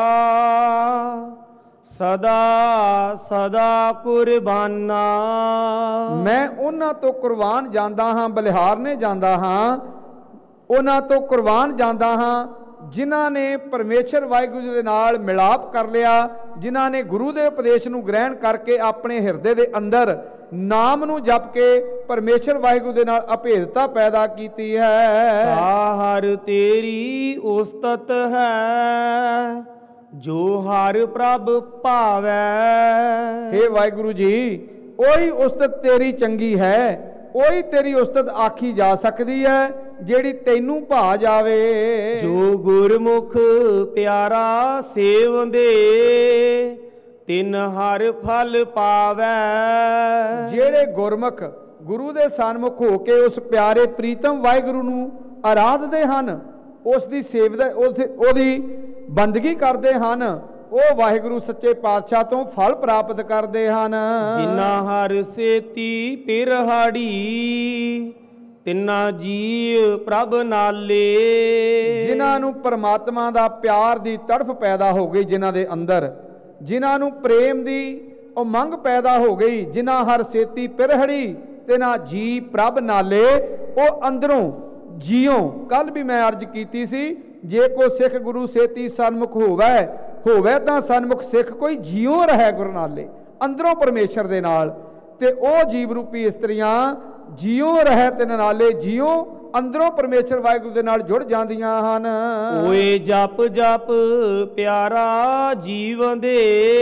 ਸਦਾ ਸਦਾ ਕੁਰਬਾਨਾ। ਮੈਂ ਉਹਨਾਂ ਤੋਂ ਕੁਰਬਾਨ ਜਾਂਦਾ ਹਾਂ, ਬਲਿਹਾਰਨੇ ਜਾਂਦਾ ਹਾਂ, ਉਹਨਾਂ ਤੋਂ ਕੁਰਬਾਨ ਜਾਂਦਾ ਹਾਂ ਜਿਨ੍ਹਾਂ ਨੇ ਪਰਮੇਸ਼ਰ ਵਾਹਿਗੁਰੂ ਦੇ ਨਾਲ ਮਿਲਾਪ ਕਰ ਲਿਆ, ਜਿਨ੍ਹਾਂ ਨੇ ਗੁਰੂ ਦੇ ਉਪਦੇਸ਼ ਨੂੰ ਗ੍ਰਹਿਣ ਕਰਕੇ ਆਪਣੇ ਹਿਰਦੇ ਦੇ ਅੰਦਰ ਨਾਮ ਨੂੰ ਜਪ ਕੇ ਪਰਮੇਸ਼ਰ ਵਾਹਿਗੁਰੂ ਦੇ ਨਾਲ ਅਭੇਦਤਾ ਪੈਦਾ ਕੀਤੀ ਹੈ। ਸਾਹਰ ਤੇਰੀ ਉਸਤਤ ਹੈ, ਜੋ ਹਰ ਪ੍ਰਭ ਭਾਵੈ। हे ਵਾਹਿਗੁਰੂ ਜੀ, ਉਹੀ ਉਸਤਤ ਤੇਰੀ ਚੰਗੀ ਹੈ, ਉਹੀ ਤੇਰੀ ਉਸਤਤ ਆਖੀ ਜਾ ਸਕਦੀ ਹੈ ਜਿਹੜੀ ਤੈਨੂੰ ਭਾ ਜਾਵੇ। ਜੋ ਗੁਰਮੁਖ ਪਿਆਰਾ ਸੇਵੰਦੇ, ਤਿਨ ਹਰ ਫਲ ਪਾਵੈ। ਜਿਹੜੇ ਗੁਰਮੁਖ ਗੁਰੂ ਦੇ ਸਨਮੁਖ ਹੋ ਕੇ ਉਸ ਪਿਆਰੇ ਪ੍ਰੀਤਮ ਵਾਹਿਗੁਰੂ ਨੂੰ ਆਰਾਧਦੇ ਹਨ, ਉਸ ਦੀ ਸੇਵਾ, ਉਹਦੀ ਬੰਦਗੀ ਕਰਦੇ ਹਨ, ਉਹ ਵਾਹਿਗੁਰੂ ਸੱਚੇ ਪਾਤਸ਼ਾਹ ਤੋਂ ਫਲ ਪ੍ਰਾਪਤ ਕਰਦੇ ਹਨ। ਜਿਨ੍ਹਾਂ ਹਰ ਸੇਤੀ ਪਿਰਹਾੜੀ, ਤਿੰਨਾ ਜੀਵ ਪ੍ਰਭ ਨਾਲੇ। ਜਿਨ੍ਹਾਂ ਨੂੰ ਪਰਮਾਤਮਾ ਦਾ ਪਿਆਰ ਦੀ ਤੜਫ ਪੈਦਾ ਹੋ ਗਈ, ਜਿਨ੍ਹਾਂ ਦੇ ਅੰਦਰ, ਜਿਨ੍ਹਾਂ ਨੂੰ ਪ੍ਰੇਮ ਦੀ ਉਮੰਗ ਪੈਦਾ ਹੋ ਗਈ, ਜਿਨ੍ਹਾਂ ਹਰ ਸੇਤੀ ਪਿਰਹੜੀ ਤੇ ਨਾ ਜੀ ਪ੍ਰਭ ਨਾਲੇ, ਉਹ ਅੰਦਰੋਂ ਜੀਓ। ਕੱਲ ਵੀ ਮੈਂ ਅਰਜ਼ ਕੀਤੀ ਸੀ, ਜੇ ਕੋ ਸਿੱਖ ਗੁਰੂ ਸੇਤੀ ਸਨਮੁਖ ਹੋਵੇ ਹੋਵੇ ਤਾਂ ਸਨਮੁਖ ਸਿੱਖ ਕੋਈ ਜੀਓ ਰਹੇ ਗੁਰੂ ਨਾਲੇ, ਅੰਦਰੋਂ ਪਰਮੇਸ਼ਰ ਦੇ ਨਾਲ। ਤੇ ਉਹ ਜੀਵ ਰੂਪੀ ਇਸਤਰੀਆਂ ਜੀਓ ਰਹੇ ਤੇ ਨਾਲੇ ਜੀਓ ਅੰਦਰੋਂ ਪਰਮੇਸ਼ਰ ਵਾਹਿਗੁਰੂ ਦੇ ਨਾਲ ਜੁੜ ਜਾਂਦੀਆਂ ਹਨ। ਓਏ ਜਪ ਜਪ ਪਿਆਰਾ ਜੀਵਨ ਦੇ,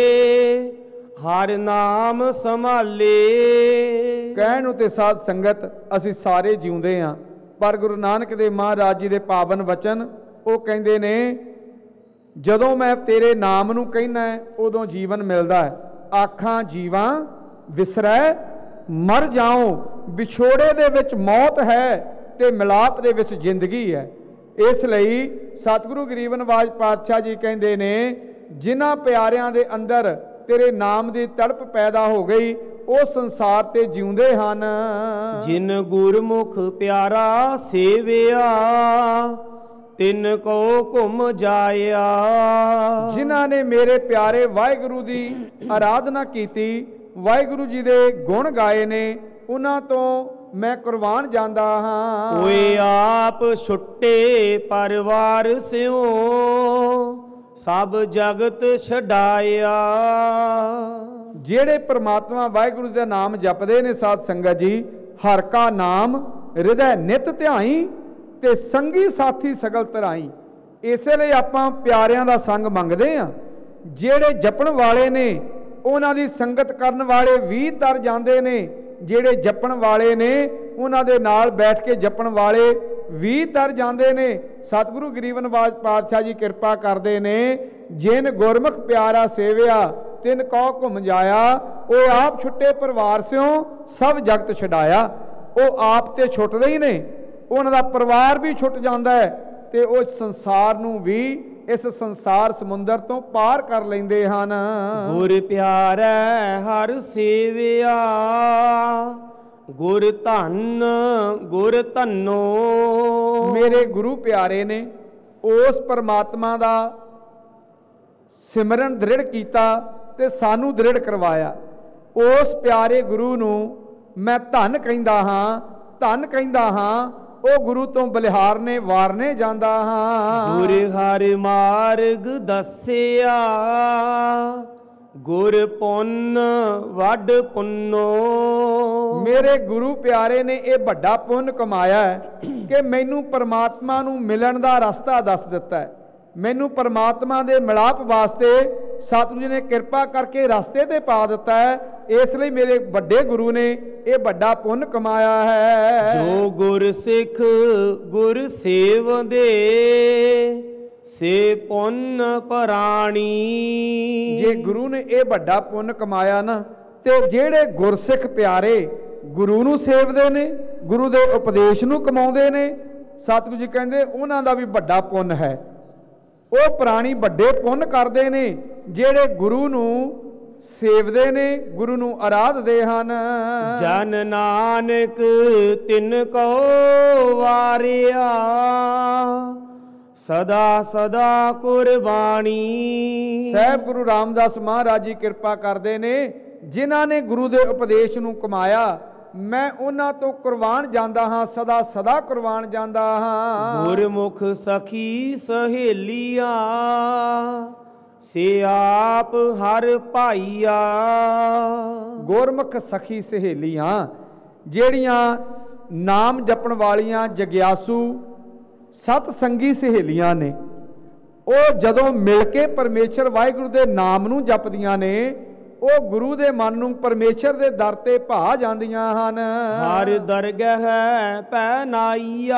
ਹਰ ਨਾਮ ਸੰਭਾਲੇ। ਕਹਿਣ ਨੂੰ ਤੇ ਸਾਧ ਸੰਗਤ ਅਸੀਂ ਸਾਰੇ ਜਿਉਂਦੇ ਹਾਂ, ਪਰ ਗੁਰੂ ਨਾਨਕ ਦੇਵ ਮਹਾਰਾਜ ਜੀ ਦੇ ਪਾਵਨ ਵਚਨ ਉਹ ਕਹਿੰਦੇ ਨੇ, ਜਦੋਂ ਮੈਂ ਤੇਰੇ ਨਾਮ ਨੂੰ ਕਹਿਣਾ ਉਦੋਂ ਜੀਵਨ ਮਿਲਦਾ ਹੈ। ਆਖਾਂ ਜੀਵਾਂ ਵਿਸਰੈ ਮਰ ਜਾਓ, ਵਿਛੋੜੇ ਦੇ ਵਿੱਚ ਮੌਤ ਹੈ ਤੇ ਮਿਲਾਪ ਦੇ ਵਿੱਚ ਜ਼ਿੰਦਗੀ ਹੈ। ਇਸ ਲਈ ਸਤਿਗੁਰੂ ਗਰੀਬ ਨਿਵਾਜ ਪਾਤਸ਼ਾਹ ਜੀ ਕਹਿੰਦੇ ਨੇ, ਜਿਨ੍ਹਾਂ ਪਿਆਰਿਆਂ ਦੇ ਅੰਦਰ ਤੇਰੇ ਨਾਮ ਦੀ ਤੜਪ ਪੈਦਾ ਹੋ ਗਈ, ਉਹ ਸੰਸਾਰ ਤੇ ਜਿਉਂਦੇ ਹਨ। ਜਿਨ ਗੁਰਮੁਖ ਪਿਆਰਾ ਸੇਵਿਆ, ਤਿਨ ਕੋ ਘੁੰਮ ਜਾਇਆ। ਜਿਨ੍ਹਾਂ ਨੇ ਮੇਰੇ ਪਿਆਰੇ ਵਾਹਿਗੁਰੂ ਦੀ ਆਰਾਧਨਾ ਕੀਤੀ, ਵਾਹਿਗੁਰੂ ਜੀ ਦੇ ਗੁਣ ਗਾਏ ਨੇ, ਉਹਨਾਂ ਤੋਂ ਮੈਂ ਕੁਰਬਾਨ ਜਾਂਦਾ ਹਾਂ। ਓਏ ਆਪ ਛੁੱਟੇ ਪਰਿਵਾਰ ਸਿਓ, ਸਭ ਜਗਤ ਛਡਾਇਆ। ਜਿਹੜੇ ਪ੍ਰਮਾਤਮਾ ਵਾਹਿਗੁਰੂ ਦਾ ਨਾਮ ਜਪਦੇ ਨੇ ਸਾਧ ਸੰਗਤ ਜੀ, ਹਰ ਕਾ ਨਾਮ ਹਿਰਦੈ ਨਿਤ ਧਿਆਈ, ਤੇ ਸੰਗੀ ਸਾਥੀ ਸਗਲ ਧਰਾਈ। ਇਸੇ ਲਈ ਆਪਾਂ ਪਿਆਰਿਆਂ ਦਾ ਸੰਗ ਮੰਗਦੇ ਹਾਂ। ਜਿਹੜੇ ਜਪਣ ਵਾਲੇ ਨੇ ਉਹਨਾਂ ਦੀ ਸੰਗਤ ਕਰਨ ਵਾਲੇ ਵੀ ਤਰ ਜਾਂਦੇ ਨੇ, ਜਿਹੜੇ ਜਪਣ ਵਾਲੇ ਨੇ ਉਹਨਾਂ ਦੇ ਨਾਲ ਬੈਠ ਕੇ ਜਪਣ ਵਾਲੇ ਵੀ ਤਰ ਜਾਂਦੇ ਨੇ। ਸਤਿਗੁਰੂ ਗਰੀਬ ਨਿਵਾਜ ਪਾਤਸ਼ਾਹ ਜੀ ਕਿਰਪਾ ਕਰਦੇ ਨੇ, ਜਿਨ ਗੁਰਮੁਖ ਪਿਆਰਾ ਸੇਵਿਆ, ਤਿਨ ਕਉ ਘੁੰਮ ਜਾਇਆ। ਉਹ ਆਪ ਛੁੱਟੇ ਪਰਿਵਾਰ ਸਿਓ, ਸਭ ਜਗਤ ਛਡਾਇਆ। ਉਹ ਆਪ ਤੇ ਛੁੱਟਦੇ ਹੀ ਨੇ, ਉਹਨਾਂ ਦਾ ਪਰਿਵਾਰ ਵੀ ਛੁੱਟ ਜਾਂਦਾ ਹੈ, ਤੇ ਉਹ ਸੰਸਾਰ ਨੂੰ ਵੀ, ਇਸ ਸੰਸਾਰ ਸਮੁੰਦਰ ਤੋਂ ਪਾਰ ਕਰ ਲੈਂਦੇ ਹਨ। ਗੁਰ ਪਿਆਰੈ ਹਰ ਸੇਵਿਆ, ਗੁਰ ਧੰਨ ਗੁਰ ਧੰਨੋ। ਮੇਰੇ ਗੁਰੂ ਪਿਆਰੇ ਨੇ ਉਸ ਪਰਮਾਤਮਾ ਦਾ ਸਿਮਰਨ ਦ੍ਰਿੜ ਕੀਤਾ ਤੇ ਸਾਨੂੰ ਦ੍ਰਿੜ ਕਰਵਾਇਆ। ਉਸ ਪਿਆਰੇ ਗੁਰੂ ਨੂੰ ਮੈਂ ਧੰਨ ਕਹਿੰਦਾ ਹਾਂ, ਧੰਨ ਕਹਿੰਦਾ ਹਾਂ। ਉਹ ਗੁਰੂ ਤੋਂ ਬਲਿਹਾਰਨੇ ਵਾਰਨੇ ਜਾਂਦਾ ਹਾਂ। ਗੁਰ ਹਰਿ ਮਾਰਗ ਦੱਸਿਆ, ਗੁਰ ਪੁੰਨ ਵੱਡ ਪੁੰਨੋ। ਮੇਰੇ ਗੁਰੂ ਪਿਆਰੇ ਨੇ ਇਹ ਵੱਡਾ ਪੁੰਨ ਕਮਾਇਆ ਹੈ ਕਿ ਮੈਨੂੰ ਪਰਮਾਤਮਾ ਨੂੰ ਮਿਲਣ ਦਾ ਰਸਤਾ ਦੱਸ ਦਿੱਤਾ ਹੈ। ਮੈਨੂੰ ਪਰਮਾਤਮਾ ਦੇ ਮਿਲਾਪ ਵਾਸਤੇ ਸਤਿਗੁਰੂ ਜੀ ਨੇ ਕਿਰਪਾ ਕਰਕੇ ਰਸਤੇ ਤੇ ਪਾ ਦਿੱਤਾ ਹੈ। ਇਸ ਲਈ ਮੇਰੇ ਵੱਡੇ ਗੁਰੂ ਨੇ ਇਹ ਵੱਡਾ ਪੁੰਨ ਕਮਾਇਆ ਹੈ। ਜੋ ਗੁਰ ਸਿੱਖ ਗੁਰ ਸੇਵਦੇ, ਸੇ ਪੁੰਨ ਪ੍ਰਾਣੀ। ਜੇ ਗੁਰੂ ਨੇ ਇਹ ਵੱਡਾ ਪੁੰਨ ਕਮਾਇਆ ਨਾ, ਤੇ ਜਿਹੜੇ ਗੁਰਸਿੱਖ ਪਿਆਰੇ ਗੁਰੂ ਨੂੰ ਸੇਵਦੇ ਨੇ, ਗੁਰੂ ਦੇ ਉਪਦੇਸ਼ ਨੂੰ ਕਮਾਉਂਦੇ ਨੇ, ਸਤਿਗੁਰੂ ਜੀ ਕਹਿੰਦੇ ਉਹਨਾਂ ਦਾ ਵੀ ਵੱਡਾ ਪੁੰਨ ਹੈ। ਉਹ ਪ੍ਰਾਣੀ ਵੱਡੇ ਪੁੰਨ ਕਰਦੇ ਨੇ ਜਿਹੜੇ ਗੁਰੂ ਨੂੰ ਸੇਵਦੇ ਨੇ, ਗੁਰੂ ਨੂੰ ਆਰਾਧਦੇ ਹਨ। ਜਨ ਨਾਨਕ ਤਿਨ ਕੋ ਵਾਰਿਆ, ਸਦਾ ਸਦਾ ਕੁਰਬਾਨੀ। ਸਾਹਿਬ ਗੁਰੂ ਰਾਮਦਾਸ ਮਹਾਰਾਜ ਜੀ ਕਿਰਪਾ ਕਰਦੇ ਨੇ, ਜਿਨ੍ਹਾਂ ਨੇ ਗੁਰੂ ਦੇ ਉਪਦੇਸ਼ ਨੂੰ ਕਮਾਇਆ, ਮੈਂ ਉਹਨਾਂ ਤੋਂ ਕੁਰਬਾਨ ਜਾਂਦਾ ਹਾਂ, ਸਦਾ ਸਦਾ ਕੁਰਬਾਨ ਜਾਂਦਾ ਹਾਂ। ਗੁਰਮੁਖ ਸਖੀ ਸਹੇਲੀਆਂ, ਸੇ ਆਪ ਹਰ ਭਾਈਆ। ਗੁਰਮੁਖ ਸਖੀ ਸਹੇਲੀਆਂ, ਜਿਹੜੀਆਂ ਨਾਮ ਜਪਣ ਵਾਲੀਆਂ ਜਗਿਆਸੂ ਸਤ ਸੰਗੀ ਸਹੇਲੀਆਂ ਨੇ, ਉਹ ਜਦੋਂ ਮਿਲ ਕੇ ਪਰਮੇਸ਼ਰ ਵਾਹਿਗੁਰੂ ਦੇ ਨਾਮ ਨੂੰ ਜਪਦੀਆਂ ਨੇ, ਉਹ ਗੁਰੂ ਦੇ ਮਨ ਨੂੰ ਪਰਮੇਸ਼ਰ ਦੇ ਦਰ ਤੇ ਭਾ ਜਾਂਦੀਆਂ ਹਨ। ਹਰ ਦਰਗਹ ਪੈ ਨਾਈਆ,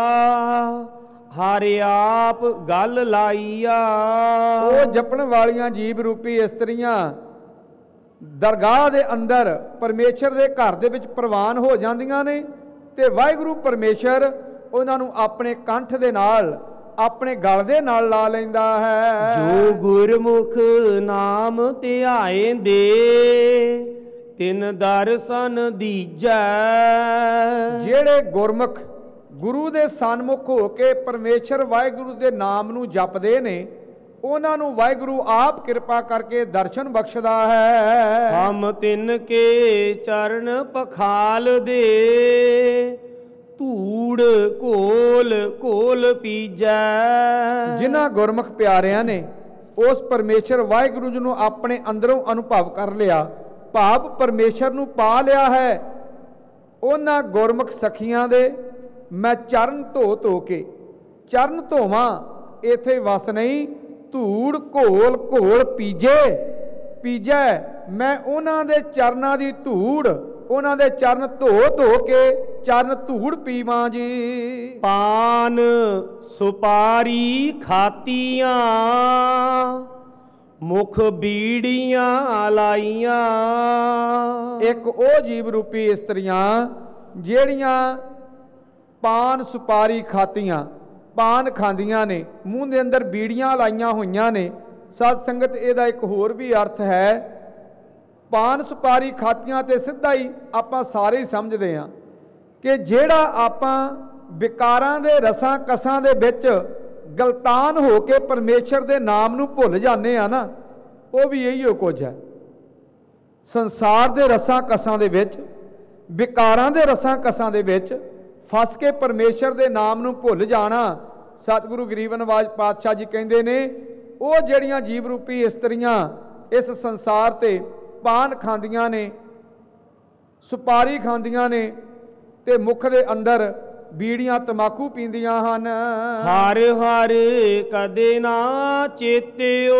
ਹਰ ਆਪ ਗੱਲ ਲਾਈਆ। ਉਹ ਜਪਣ ਵਾਲੀਆਂ ਜੀਵ ਰੂਪੀ ਇਸਤਰੀਆਂ ਦਰਗਾਹ ਦੇ ਅੰਦਰ ਪਰਮੇਸ਼ਰ ਦੇ ਘਰ ਦੇ ਵਿੱਚ ਪ੍ਰਵਾਨ ਹੋ ਜਾਂਦੀਆਂ ਨੇ, ਤੇ ਵਾਹਿਗੁਰੂ ਪਰਮੇਸ਼ਰ ਉਹਨਾਂ ਨੂੰ ਆਪਣੇ ਕੰਠ ਦੇ ਨਾਲ, ਆਪਣੇ ਗਲ ਦੇ ਨਾਲ ਲਾ ਲੈਂਦਾ ਹੈ। ਜੋ ਗੁਰਮੁਖ ਨਾਮ ਧਿਆਏ ਦੇ, ਤਿਨ ਦਰਸ਼ਨ ਦੀਜੈ। ਜਿਹੜੇ ਗੁਰਮੁਖ ਗੁਰੂ ਦੇ ਸਨਮੁਖ ਹੋ ਕੇ ਪਰਮੇਸ਼ਰ ਵਾਹਿਗੁਰੂ ਦੇ ਨਾਮ ਨੂੰ ਜਪਦੇ ਨੇ, ਉਹਨਾਂ ਨੂੰ ਵਾਹਿਗੁਰੂ ਆਪ ਕਿਰਪਾ ਕਰਕੇ ਦਰਸ਼ਨ ਬਖਸ਼ਦਾ ਹੈ। ਹਮ ਤਿਨ ਕੇ ਚਰਨ ਪਖਾਲ ਦੇ, ਧੂੜ ਘੋਲ ਘੋਲ ਪੀਜੈ। ਜਿਨ੍ਹਾਂ ਗੁਰਮੁਖ ਪਿਆਰਿਆਂ ਨੇ ਉਸ ਪਰਮੇਸ਼ਰ ਵਾਹਿਗੁਰੂ ਜੀ ਨੂੰ ਆਪਣੇ ਅੰਦਰੋਂ ਅਨੁਭਵ ਕਰ ਲਿਆ, ਭਾਵ ਪਰਮੇਸ਼ਰ ਨੂੰ ਪਾ ਲਿਆ ਹੈ, ਉਹਨਾਂ ਗੁਰਮੁਖ ਸਖੀਆਂ ਦੇ ਮੈਂ ਚਰਨ ਧੋ ਧੋ ਕੇ, ਚਰਨ ਧੋਵਾਂ ਇੱਥੇ ਵਸ ਨਹੀਂ, ਧੂੜ ਘੋਲ ਘੋਲ ਪੀਜੇ ਪੀਜੈ। ਮੈਂ ਉਹਨਾਂ ਦੇ ਚਰਨਾਂ ਦੀ ਧੂੜ, ਉਹਨਾਂ ਦੇ ਚਰਨ ਧੋ ਧੋ ਕੇ ਚਰਨ ਧੂੜ ਪੀਵਾਂ ਜੀ। ਪਾਨ ਸੁਪਾਰੀ ਖਾਤੀਆਂ, ਮੁਖ ਬੀੜੀਆਂ ਲਾਈਆਂ। ਇੱਕ ਉਹ ਜੀਵ ਰੂਪੀ ਇਸਤਰੀਆਂ ਜਿਹੜੀਆਂ ਪਾਨ ਸੁਪਾਰੀ ਖਾਤੀਆਂ, ਪਾਨ ਖਾਂਦੀਆਂ ਨੇ, ਮੂੰਹ ਦੇ ਅੰਦਰ ਬੀੜੀਆਂ ਲਾਈਆਂ ਹੋਈਆਂ ਨੇ। ਸਤ ਸੰਗਤ ਇਹਦਾ ਇੱਕ ਹੋਰ ਵੀ ਅਰਥ ਹੈ। ਪਾਨ ਸੁਪਾਰੀ ਖਾਤੀਆਂ ਤੇ ਸਿੱਧਾ ਹੀ ਆਪਾਂ ਸਾਰੇ ਹੀ ਸਮਝਦੇ ਹਾਂ ਕਿ ਜਿਹੜਾ ਆਪਾਂ ਵਿਕਾਰਾਂ ਦੇ ਰਸਾਂ ਕਸਾਂ ਦੇ ਵਿੱਚ ਗਲਤਾਨ ਹੋ ਕੇ ਪਰਮੇਸ਼ਰ ਦੇ ਨਾਮ ਨੂੰ ਭੁੱਲ ਜਾਂਦੇ ਆ ਨਾ, ਉਹ ਵੀ ਇਹੀਓ ਕੁਝ ਹੈ। ਸੰਸਾਰ ਦੇ ਰਸਾਂ ਕਸਾਂ ਦੇ ਵਿੱਚ, ਵਿਕਾਰਾਂ ਦੇ ਰਸਾਂ ਕਸਾਂ ਦੇ ਵਿੱਚ ਫਸ ਕੇ ਪਰਮੇਸ਼ਰ ਦੇ ਨਾਮ ਨੂੰ ਭੁੱਲ ਜਾਣਾ। ਸਤਿਗੁਰੂ ਗਰੀਬ ਨਿਵਾਜ ਪਾਤਸ਼ਾਹ ਜੀ ਕਹਿੰਦੇ ਨੇ, ਉਹ ਜਿਹੜੀਆਂ ਜੀਵ ਰੂਪੀ ਇਸਤਰੀਆਂ ਇਸ ਸੰਸਾਰ ਤੇ ਪਾਨ ਖਾਂਦੀਆਂ ਨੇ, ਸੁਪਾਰੀ ਖਾਂਦੀਆਂ ਨੇ ਤੇ ਮੁਖ ਦੇ ਅੰਦਰ ਬੀੜੀਆਂ ਤਮਾਕੂ ਪੀਂਦੀਆਂ ਹਨ। ਹਰ ਹਰ ਕਦੇ ਨਾ ਚੇਤਿਓ,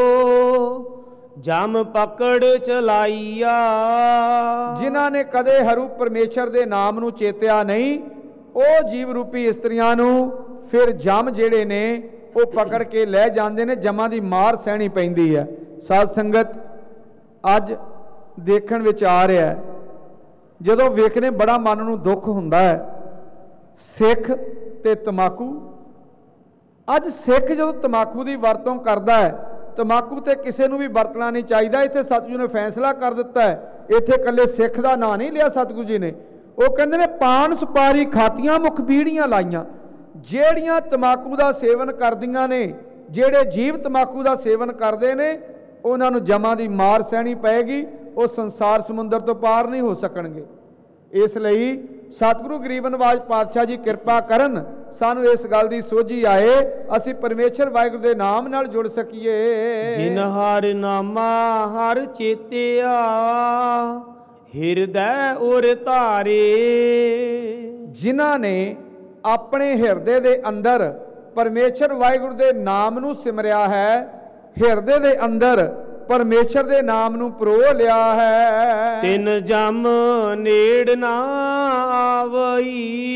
ਜਮ ਪਕੜ ਚਲਾਈਆ। ਜਿਨ੍ਹਾਂ ਨੇ ਕਦੇ ਹਰੂ ਪਰਮੇਸ਼ਰ ਦੇ ਨਾਮ ਨੂੰ ਚੇਤਿਆ ਨਹੀਂ, ਉਹ ਜੀਵ ਰੂਪੀ ਇਸਤਰੀਆਂ ਨੂੰ ਫਿਰ ਜਮ ਜਿਹੜੇ ਨੇ ਉਹ ਪਕੜ ਕੇ ਲੈ ਜਾਂਦੇ ਨੇ, ਜਮਾਂ ਦੀ ਮਾਰ ਸਹਿਣੀ ਪੈਂਦੀ ਹੈ। ਸਾਧ ਸੰਗਤ ਅੱਜ ਦੇਖਣ ਵਿੱਚ ਆ ਰਿਹਾ ਹੈ, ਜਦੋਂ ਵੇਖਨੇ ਬੜਾ ਮਨ ਨੂੰ ਦੁੱਖ ਹੁੰਦਾ ਹੈ, ਸਿੱਖ ਤੇ ਤਮਾਕੂ। ਅੱਜ ਸਿੱਖ ਜਦੋਂ ਤਮਾਕੂ ਦੀ ਵਰਤੋਂ ਕਰਦਾ ਹੈ, ਤਮਾਕੂ ਤੇ ਕਿਸੇ ਨੂੰ ਵੀ ਵਰਤਣਾ ਨਹੀਂ ਚਾਹੀਦਾ। ਇੱਥੇ ਸਤਿਗੁਰੂ ਨੇ ਫੈਸਲਾ ਕਰ ਦਿੱਤਾ ਹੈ, ਇੱਥੇ ਇਕੱਲੇ ਸਿੱਖ ਦਾ ਨਾਂ ਨਹੀਂ ਲਿਆ ਸਤਿਗੁਰੂ ਜੀ ਨੇ। ਉਹ ਕਹਿੰਦੇ ਨੇ ਪਾਨ ਸੁਪਾਰੀ ਖਾਤੀਆਂ, ਮੁਖ ਬੀੜੀਆਂ ਲਾਈਆਂ। ਜਿਹੜੀਆਂ ਤਮਾਕੂ ਦਾ ਸੇਵਨ ਕਰਦੀਆਂ ਨੇ, ਜਿਹੜੇ ਜੀਵ ਤਮਾਕੂ ਦਾ ਸੇਵਨ ਕਰਦੇ ਨੇ, ਉਹਨਾਂ ਨੂੰ ਜਮਾਂ ਦੀ ਮਾਰ ਸਹਿਣੀ ਪਏਗੀ, ਉਹ ਸੰਸਾਰ ਸਮੁੰਦਰ ਤੋਂ ਪਾਰ ਨਹੀਂ ਹੋ ਸਕਣਗੇ। ਇਸ ਲਈ ਸਤਿਗੁਰੂ ਗਰੀਬ ਨਿਵਾਜ ਪਾਤਸ਼ਾਹ ਜੀ ਕਿਰਪਾ ਕਰਨ, ਸਾਨੂੰ ਇਸ ਗੱਲ ਦੀ ਸੋਝੀ ਆਏ, ਅਸੀਂ ਪਰਮੇਸ਼ਰ ਵਾਹਿਗੁਰੂ ਦੇ ਨਾਮ ਨਾਲ ਜੁੜ ਸਕੀਏ। ਜਿਨ ਹਰ ਨਾਮਾ ਹਰ ਚੇਤਿਆ, ਹਿਰਦੈ ਉਰ ਧਾਰੇ। ਜਿਨ੍ਹਾਂ ਨੇ ਆਪਣੇ ਹਿਰਦੇ ਦੇ ਅੰਦਰ ਪਰਮੇਸ਼ਰ ਵਾਹਿਗੁਰੂ ਦੇ ਨਾਮ ਨੂੰ ਸਿਮਰਿਆ ਹੈ, ਹਿਰਦੇ ਦੇ ਅੰਦਰ ਪਰਮੇਸ਼ਰ ਦੇ ਨਾਮ ਨੂੰ ਪਰੋ ਲਿਆ ਹੈ, ਤਿਨ ਜਮ ਨੇੜ ਨਾ ਆਵਈ,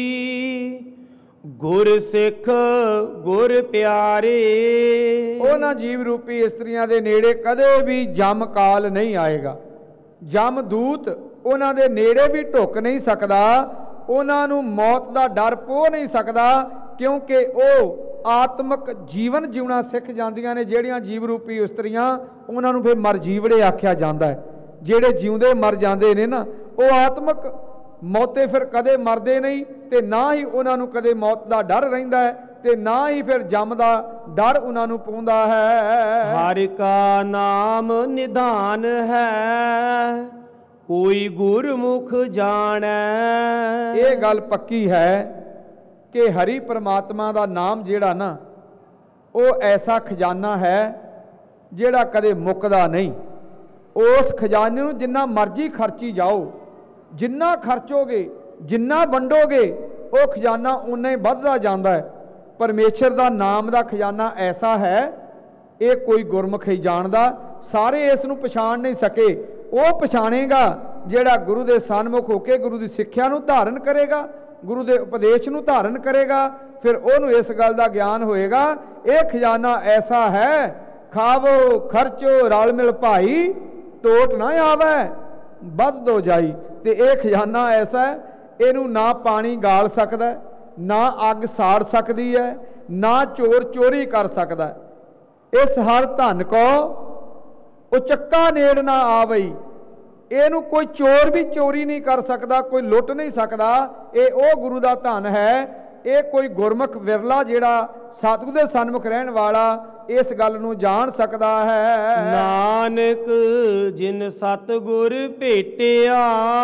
ਗੁਰ ਸਿੱਖ ਗੁਰ ਪਿਆਰੇ। ਉਹਨਾਂ ਜੀਵ ਰੂਪੀ ਇਸਤਰੀਆਂ ਦੇ ਨੇੜੇ ਕਦੇ ਵੀ ਜਮ ਕਾਲ ਨਹੀਂ ਆਏਗਾ। ਜਮ ਦੂਤ ਉਹਨਾਂ ਦੇ ਨੇੜੇ ਵੀ ਢੁੱਕ ਨਹੀਂ ਸਕਦਾ, ਉਹਨਾਂ ਨੂੰ ਮੌਤ ਦਾ ਡਰ ਪੋ ਨਹੀਂ ਸਕਦਾ, ਕਿਉਂਕਿ ਉਹ ਆਤਮਿਕ ਜੀਵਨ ਜਿਉਣਾ ਸਿੱਖ ਜਾਂਦੀਆਂ ਨੇ। ਜਿਹੜੀਆਂ ਜੀਵ ਰੂਪੀ ਇਸਤਰੀਆਂ, ਉਹਨਾਂ ਨੂੰ ਫਿਰ ਮਰ ਜੀਵੜੇ ਆਖਿਆ ਜਾਂਦਾ ਹੈ। ਜਿਹੜੇ ਜਿਉਂਦੇ ਮਰ ਜਾਂਦੇ ਨੇ ਨਾ, ਉਹ ਆਤਮਿਕ ਮੌਤੇ ਫਿਰ ਕਦੇ ਮਰਦੇ ਨਹੀਂ, ਤੇ ਨਾ ਹੀ ਉਹਨਾਂ ਨੂੰ ਕਦੇ ਮੌਤ ਦਾ ਡਰ ਰਹਿੰਦਾ ਹੈ, ਤੇ ਨਾ ਹੀ ਫਿਰ ਜਮ ਦਾ ਡਰ ਉਹਨਾਂ ਨੂੰ ਪਾਉਂਦਾ ਹੈ। ਹਰਿ ਕਾ ਨਾਮ ਨਿਧਾਨ ਹੈ, ਕੋਈ ਗੁਰਮੁਖ ਜਾਣੈ। ਇਹ ਗੱਲ ਪੱਕੀ ਹੈ ਕਿ ਹਰੀ ਪਰਮਾਤਮਾ ਦਾ ਨਾਮ ਜਿਹੜਾ ਨਾ, ਉਹ ਐਸਾ ਖਜ਼ਾਨਾ ਹੈ ਜਿਹੜਾ ਕਦੇ ਮੁੱਕਦਾ ਨਹੀਂ। ਉਸ ਖਜ਼ਾਨੇ ਨੂੰ ਜਿੰਨਾ ਮਰਜ਼ੀ ਖਰਚੀ ਜਾਓ, ਜਿੰਨਾ ਖਰਚੋਗੇ, ਜਿੰਨਾ ਵੰਡੋਗੇ, ਉਹ ਖਜ਼ਾਨਾ ਉਨਾ ਹੀ ਵੱਧਦਾ ਜਾਂਦਾ ਹੈ। ਪਰਮੇਸ਼ਰ ਦਾ ਨਾਮ ਦਾ ਖਜ਼ਾਨਾ ਐਸਾ ਹੈ, ਇਹ ਕੋਈ ਗੁਰਮੁਖ ਹੀ ਜਾਣਦਾ। ਸਾਰੇ ਇਸ ਨੂੰ ਪਛਾਣ ਨਹੀਂ ਸਕੇ। ਉਹ ਪਛਾਣੇਗਾ ਜਿਹੜਾ ਗੁਰੂ ਦੇ ਸਨਮੁਖ ਹੋ ਕੇ ਗੁਰੂ ਦੀ ਸਿੱਖਿਆ ਨੂੰ ਧਾਰਨ ਕਰੇਗਾ, ਗੁਰੂ ਦੇ ਉਪਦੇਸ਼ ਨੂੰ ਧਾਰਨ ਕਰੇਗਾ, ਫਿਰ ਉਹਨੂੰ ਇਸ ਗੱਲ ਦਾ ਗਿਆਨ ਹੋਏਗਾ, ਇਹ ਖਜ਼ਾਨਾ ਐਸਾ ਹੈ, ਖਾਵੋ ਖਰਚੋ ਰਲ ਮਿਲ ਭਾਈ, ਟੋਟ ਨਾ ਆਵੇ ਵੱਧ ਦੋ ਜਾਈ। ਤੇ ਇਹ ਖਜ਼ਾਨਾ ਐਸਾ ਹੈ, ਇਹਨੂੰ ਨਾ ਪਾਣੀ ਗਾਲ ਸਕਦਾ, ਨਾ ਅੱਗ ਸਾੜ ਸਕਦੀ ਹੈ, ਨਾ ਚੋਰ ਚੋਰੀ ਕਰ ਸਕਦਾ। ਇਸ ਹਰ ਧਨ ਕੋ ਉਚੱਕਾ ਨੇੜ ਨਾ ਆਵਈ, ਇਹਨੂੰ ਕੋਈ ਚੋਰ ਵੀ ਚੋਰੀ ਨਹੀਂ ਕਰ ਸਕਦਾ, ਕੋਈ ਲੁੱਟ ਨਹੀਂ ਸਕਦਾ। ਇਹ ਉਹ ਗੁਰੂ ਦਾ ਧਨ ਹੈ। ਇਹ ਕੋਈ ਗੁਰਮੁਖ ਵਿਰਲਾ ਜਿਹੜਾ ਸਤਿਗੁਰੂ ਦੇ ਸਨਮੁਖ ਰਹਿਣ ਵਾਲਾ ਇਸ ਗੱਲ ਨੂੰ ਜਾਣ ਸਕਦਾ ਹੈ। ਨਾਨਕ ਜਿਨ ਸਤਿਗੁਰ ਭੇਟਿਆ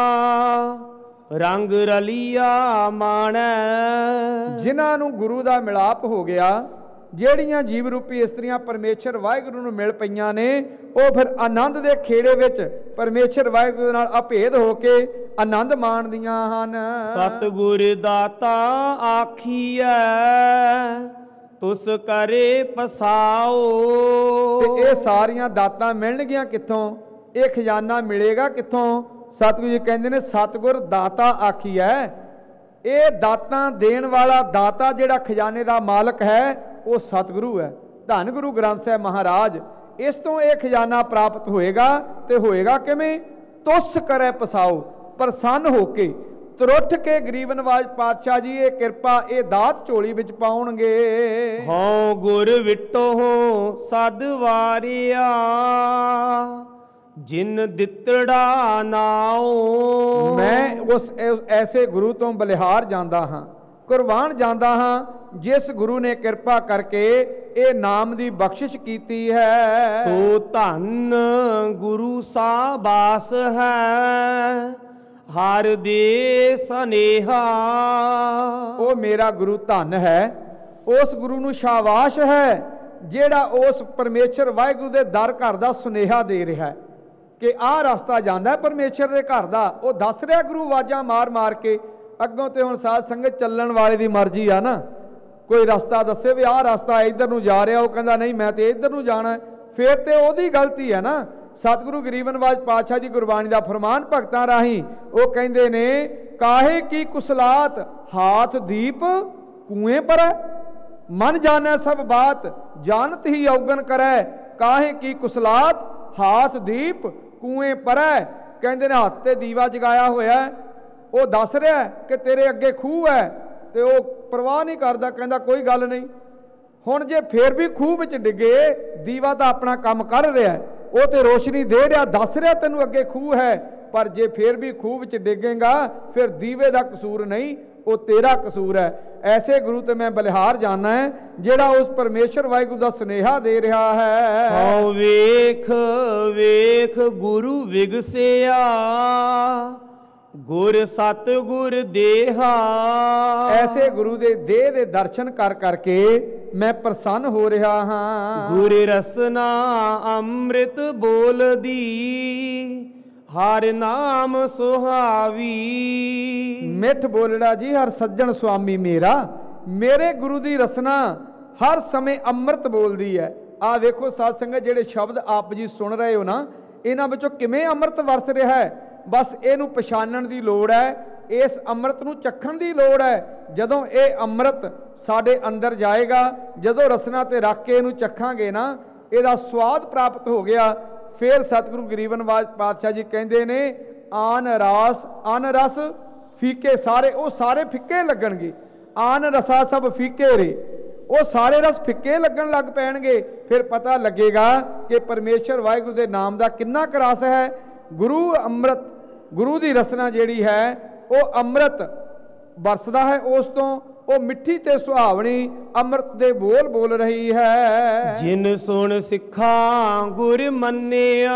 ਰੰਗ ਰਲੀਆ ਮਾਣੈ। ਜਿਨ੍ਹਾਂ ਨੂੰ ਗੁਰੂ ਦਾ ਮਿਲਾਪ ਹੋ ਗਿਆ, ਜਿਹੜੀਆਂ ਜੀਵ ਰੂਪੀ ਇਸਤਰੀਆਂ ਪਰਮੇਸ਼ਰ ਵਾਹਿਗੁਰੂ ਨੂੰ ਮਿਲ ਪਈਆਂ ਨੇ, ਉਹ ਫਿਰ ਆਨੰਦ ਦੇ ਖੇੜੇ ਵਿੱਚ ਪਰਮੇਸ਼ਰ ਵਾਹਿਗੁਰੂ ਦੇ ਨਾਲ ਅਭੇਦ ਹੋ ਕੇ ਆਨੰਦ ਮਾਣਦੀਆਂ ਹਨ। ਸਤਿਗੁਰ ਦਾਤਾ ਆਖੀਐ ਤੁਸ ਕਰੇ ਪਸਾਓ। ਤੇ ਇਹ ਸਾਰੀਆਂ ਦਾਤਾਂ ਮਿਲਣਗੀਆਂ ਕਿੱਥੋਂ? ਇਹ ਖਜ਼ਾਨਾ ਮਿਲੇਗਾ ਕਿੱਥੋਂ? ਸਤਿਗੁਰੂ ਜੀ ਕਹਿੰਦੇ ਨੇ ਸਤਿਗੁਰ ਦਾਤਾ ਆਖੀਐ। ਇਹ ਦਾਤਾਂ ਦੇਣ ਵਾਲਾ ਦਾਤਾ ਜਿਹੜਾ ਖਜ਼ਾਨੇ ਦਾ ਮਾਲਕ ਹੈ ਉਹ ਸਤਿਗੁਰੂ ਹੈ, ਧੰਨ ਗੁਰੂ ਗ੍ਰੰਥ ਸਾਹਿਬ ਮਹਾਰਾਜ। ਇਸ ਤੋਂ ਇਹ ਖਜ਼ਾਨਾ ਪ੍ਰਾਪਤ ਹੋਏਗਾ। ਤੇ ਹੋਏਗਾ ਕਿਵੇਂ? ਤੁਸ ਕਰੇ ਪਸਾਓ, ਪ੍ਰਸੰਨ ਹੋ ਕੇ, ਤਰੁੱਠ ਕੇ ਗਰੀਬ ਨਵਾਜ ਪਾਤਸ਼ਾਹ ਜੀ ਇਹ ਕਿਰਪਾ, ਇਹ ਦਾਤ ਝੋਲੀ ਵਿੱਚ ਪਾਉਣਗੇ। ਹਉ ਗੁਰ ਵਿਟੋ ਸਦ ਵਾਰਿਆ ਜਿਨ ਦਿੱਤੜਾ ਨਾਉ। ਮੈਂ ਉਸ ਐਸੇ ਗੁਰੂ ਤੋਂ ਬਲਿਹਾਰ ਜਾਂਦਾ ਹਾਂ, ਕੁਰਬਾਨ ਜਾਂਦਾ ਹਾਂ, ਜਿਸ ਗੁਰੂ ਨੇ ਕਿਰਪਾ ਕਰਕੇ ਇਹ ਨਾਮ ਦੀ ਬਖਸ਼ਿਸ਼ ਕੀਤੀ ਹੈ। ਸੋ ਧੰਨ ਗੁਰੂ ਸਾਬਾਸ ਹੈ ਹਰ ਦੇ ਸਨੇਹਾ। ਉਹ ਮੇਰਾ ਗੁਰੂ ਧੰਨ ਹੈ। ਉਸ ਗੁਰੂ ਨੂੰ ਸ਼ਾਬਾਸ਼ ਹੈ ਜਿਹੜਾ ਉਸ ਪਰਮੇਸ਼ਰ ਵਾਹਿਗੁਰੂ ਦੇ ਦਰ ਘਰ ਦਾ ਸੁਨੇਹਾ ਦੇ ਰਿਹਾ ਹੈ ਕਿ ਆਹ ਰਸਤਾ ਜਾਂਦਾ ਪਰਮੇਸ਼ਰ ਦੇ ਘਰ ਦਾ। ਉਹ ਦੱਸ ਰਿਹਾ ਗੁਰੂ ਆਵਾਜ਼ਾਂ ਮਾਰ ਮਾਰ ਕੇ। ਅੱਗੋਂ ਤੇ ਹੁਣ ਸਾਧ ਸੰਗਤ ਚੱਲਣ ਵਾਲੇ ਦੀ ਮਰਜ਼ੀ ਆ ਨਾ, ਕੋਈ ਰਸਤਾ ਦੱਸੇ ਵੀ ਆਹ ਰਸਤਾ ਇੱਧਰ ਨੂੰ ਜਾ ਰਿਹਾ, ਉਹ ਕਹਿੰਦਾ ਨਹੀਂ ਮੈਂ ਤੇ ਇੱਧਰ ਨੂੰ ਜਾਣਾ, ਫਿਰ ਤੇ ਉਹਦੀ ਗਲਤੀ ਹੈ ਨਾ। ਸਤਿਗੁਰੂ ਗਰੀਬ ਨਵਾਜ ਪਾਤਸ਼ਾਹ ਦੀ ਗੁਰਬਾਣੀ ਦਾ ਫਰਮਾਨ ਭਗਤਾਂ ਰਾਹੀਂ ਉਹ ਕਹਿੰਦੇ ਨੇ, ਕਾਹੇ ਕੀ ਕੁਸਲਾਤ ਹਾਥ ਦੀਪ ਕੂਏ ਪਰ, ਮਨ ਜਾਣੈ ਸਭ ਬਾਤ ਜਾਣਤ ਹੀ ਔਗਣ ਕਰੈ। ਕਾਹੇ ਕੀ ਕੁਸਲਾਤ ਹਾਥ ਦੀਪ ਕੂਏ ਪਰੈ। ਕਹਿੰਦੇ ਨੇ ਹੱਥ ਤੇ ਦੀਵਾ ਜਗਾਇਆ ਹੋਇਆ, ਉਹ ਦੱਸ ਰਿਹਾ ਕਿ ਤੇਰੇ ਅੱਗੇ ਖੂਹ ਹੈ, ਤੇ ਉਹ ਪਰਵਾਹ ਨਹੀਂ ਕਰਦਾ, ਕਹਿੰਦਾ ਕੋਈ ਗੱਲ ਨਹੀਂ। ਹੁਣ ਜੇ ਫੇਰ ਵੀ ਖੂਹ ਵਿੱਚ ਡਿੱਗੇ, ਦੀਵਾ ਤਾਂ ਆਪਣਾ ਕੰਮ ਕਰ ਰਿਹਾ, ਉਹ ਤੇ ਰੋਸ਼ਨੀ ਦੇ ਰਿਹਾ, ਦੱਸ ਰਿਹਾ ਤੈਨੂੰ ਅੱਗੇ ਖੂਹ ਹੈ, ਪਰ ਜੇ ਫੇਰ ਵੀ ਖੂਹ ਵਿੱਚ ਡਿੱਗੇਗਾ ਫਿਰ ਦੀਵੇ ਦਾ ਕਸੂਰ ਨਹੀਂ, ਉਹ ਤੇਰਾ ਕਸੂਰ ਹੈ। ਐਸੇ ਗੁਰੂ ਤੇ ਮੈਂ ਬਲਿਹਾਰ ਜਾਣਾ ਹੈ ਜਿਹੜਾ ਉਸ ਪਰਮੇਸ਼ਰ ਵਾਹਿਗੁਰੂ ਦਾ ਸੁਨੇਹਾ ਦੇ ਰਿਹਾ ਹੈ। ਹਉ ਵੇਖ ਵੇਖ ਗੁਰੂ ਵਿਗਸਿਆ ਗੁਰ ਸਤਿਗੁਰ ਦੇਹਾ। ਐਸੇ ਗੁਰੂ ਦੇ ਦੇਹ ਦੇ ਦਰਸ਼ਨ ਕਰ ਕਰਕੇ ਮੈਂ ਪ੍ਰਸੰਨ ਹੋ ਰਿਹਾ ਹਾਂ। ਗੁਰ ਰਸਨਾ ਅੰਮ੍ਰਿਤ ਬੋਲਦੀ ਹਰ ਨਾਮ ਸੁਹਾਵੀ। ਮਿੱਠ ਬੋਲੜਾ ਜੀ ਹਰ ਸੱਜਣ ਸੁਆਮੀ ਮੇਰਾ। ਮੇਰੇ ਗੁਰੂ ਦੀ ਰਸਨਾ ਹਰ ਸਮੇਂ ਅੰਮ੍ਰਿਤ ਬੋਲਦੀ ਹੈ। ਆਹ ਵੇਖੋ ਸਾਧ ਸੰਗਤ, ਜਿਹੜੇ ਸ਼ਬਦ ਆਪ ਜੀ ਸੁਣ ਰਹੇ ਹੋ ਨਾ, ਇਹਨਾਂ ਵਿੱਚੋਂ ਕਿਵੇਂ ਅੰਮ੍ਰਿਤ ਵਰਸ ਰਿਹਾ ਹੈ। ਬਸ ਇਹਨੂੰ ਪਛਾਣਨ ਦੀ ਲੋੜ ਹੈ, ਇਸ ਅੰਮ੍ਰਿਤ ਨੂੰ ਚੱਖਣ ਦੀ ਲੋੜ ਹੈ। ਜਦੋਂ ਇਹ ਅੰਮ੍ਰਿਤ ਸਾਡੇ ਅੰਦਰ ਜਾਏਗਾ, ਜਦੋਂ ਰਸਨਾ ਤੇ ਰੱਖ ਕੇ ਇਹਨੂੰ ਚੱਖਾਂਗੇ ਨਾ, ਇਹਦਾ ਸਵਾਦ ਪ੍ਰਾਪਤ ਹੋ ਗਿਆ। ਫਿਰ ਸਤਿਗੁਰੂ ਗਰੀਬ ਨਵਾਜ ਪਾਤਸ਼ਾਹ ਜੀ ਕਹਿੰਦੇ ਨੇ, ਆਨ ਰਾਸ ਅਨ ਰਸ ਫੀਕੇ ਸਾਰੇ, ਉਹ ਸਾਰੇ ਫਿੱਕੇ ਲੱਗਣਗੇ। ਆਨ ਰਸਾ ਸਭ ਫੀਕੇ ਰੇ, ਉਹ ਸਾਰੇ ਰਸ ਫਿੱਕੇ ਲੱਗਣ ਲੱਗ ਪੈਣਗੇ। ਫਿਰ ਪਤਾ ਲੱਗੇਗਾ ਕਿ ਪਰਮੇਸ਼ਰ ਵਾਹਿਗੁਰੂ ਦੇ ਨਾਮ ਦਾ ਕਿੰਨਾ ਕੁ ਰਸ ਹੈ। ਗੁਰੂ ਅੰਮ੍ਰਿਤ, ਗੁਰੂ ਦੀ ਰਸਨਾ ਜਿਹੜੀ ਹੈ ਉਹ ਅੰਮ੍ਰਿਤ ਵਰਸਦਾ ਹੈ, ਉਸ ਤੋਂ ਉਹ ਮਿੱਠੀ ਤੇ ਸੁਹਾਵਣੀ ਅੰਮ੍ਰਿਤ ਦੇ ਬੋਲ ਬੋਲ ਰਹੀ ਹੈ। ਜਿਨ ਸੁਣ ਸਿੱਖਾਂ ਗੁਰ ਮੰਨਿਆ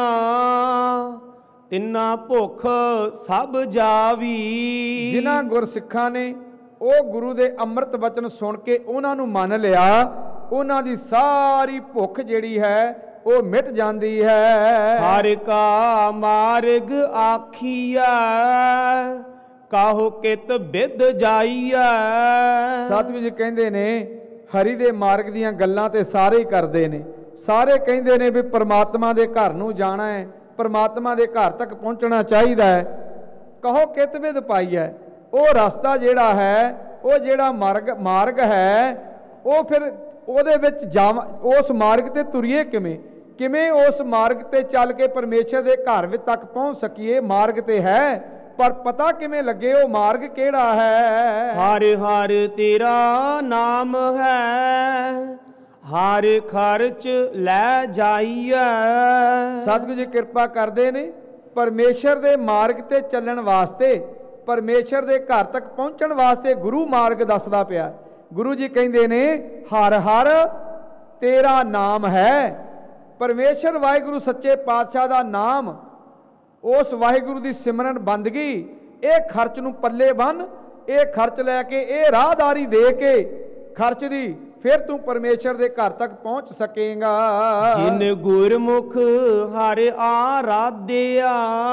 ਤਿੰਨਾ ਭੁੱਖ ਸਭ ਜਾਵੀ। ਜਿਨ੍ਹਾਂ ਗੁਰ ਸਿੱਖਾਂ ਨੇ ਉਹ ਗੁਰੂ ਦੇ ਅੰਮ੍ਰਿਤ ਵਚਨ ਸੁਣ ਕੇ ਉਹਨਾਂ ਨੂੰ ਮੰਨ ਲਿਆ, ਉਹਨਾਂ ਦੀ ਸਾਰੀ ਭੁੱਖ ਜਿਹੜੀ ਹੈ ਉਹ ਮਿਟ ਜਾਂਦੀ ਹੈ। ਹਰਿ ਕਾ ਮਾਰਗ ਆਖੀਐ ਕਾਹੋ ਕਿਤ ਬਿਦ ਜਾਈਐ। ਸਤਿਗੁਰੂ ਜੀ ਕਹਿੰਦੇ ਨੇ ਹਰੀ ਦੇ ਮਾਰਗ ਦੀਆਂ ਗੱਲਾਂ ਤੇ ਸਾਰੇ ਹੀ ਕਰਦੇ ਨੇ। ਸਾਰੇ ਕਹਿੰਦੇ ਨੇ ਵੀ ਪਰਮਾਤਮਾ ਦੇ ਘਰ ਨੂੰ ਜਾਣਾ ਹੈ, ਪਰਮਾਤਮਾ ਦੇ ਘਰ ਤੱਕ ਪਹੁੰਚਣਾ ਚਾਹੀਦਾ ਹੈ। ਕਹੋ ਕਿਤ ਬਿਦ ਪਾਈਐ, ਉਹ ਰਸਤਾ ਜਿਹੜਾ ਹੈ, ਉਹ ਜਿਹੜਾ ਮਾਰਗ ਮਾਰਗ ਹੈ, ਉਹ ਫਿਰ ਉਹਦੇ ਵਿੱਚ ਜਾਵਾਂ, ਉਸ ਮਾਰਗ ਤੇ ਤੁਰੀਏ ਕਿਵੇਂ, ਕਿਵੇਂ ਉਸ ਮਾਰਗ ਤੇ ਚੱਲ ਕੇ ਪਰਮੇਸ਼ਰ ਦੇ ਘਰ ਵਿੱਚ ਤੱਕ ਪਹੁੰਚ ਸਕੀਏ। ਮਾਰਗ ਤੇ ਹੈ, ਪਰ ਪਤਾ ਕਿਵੇਂ ਲੱਗੇ ਉਹ ਮਾਰਗ ਕਿਹੜਾ ਹੈ। ਹਰ ਹਰ ਤੇਰਾ ਨਾਮ ਹੈ ਹਰ ਖਰਚ ਲੈ ਜਾਈਐ। ਸਤਿਗੁਰੂ ਜੀ ਕਿਰਪਾ ਕਰਦੇ ਨੇ, परमेश्वर के मार्ग ते चलण वास्ते, परमेश्वर के घर तक पहुँचण वास्ते गुरु मार्ग दसदा पिया। गुरु जी कहते ने हर हर तेरा नाम है। परमेश्वर वाहिगुरु सच्चे पातशाह का नाम, उस वाहिगुरु की सिमरन बंदगी, ये खर्च नूं पल्ले बन, ये खर्च लैके, ये राहदारी दे के खर्च दी, फिर तू परमेश्वर के घर तक पहुँच सकेगा। जिन गुरमुख हर आराध्या,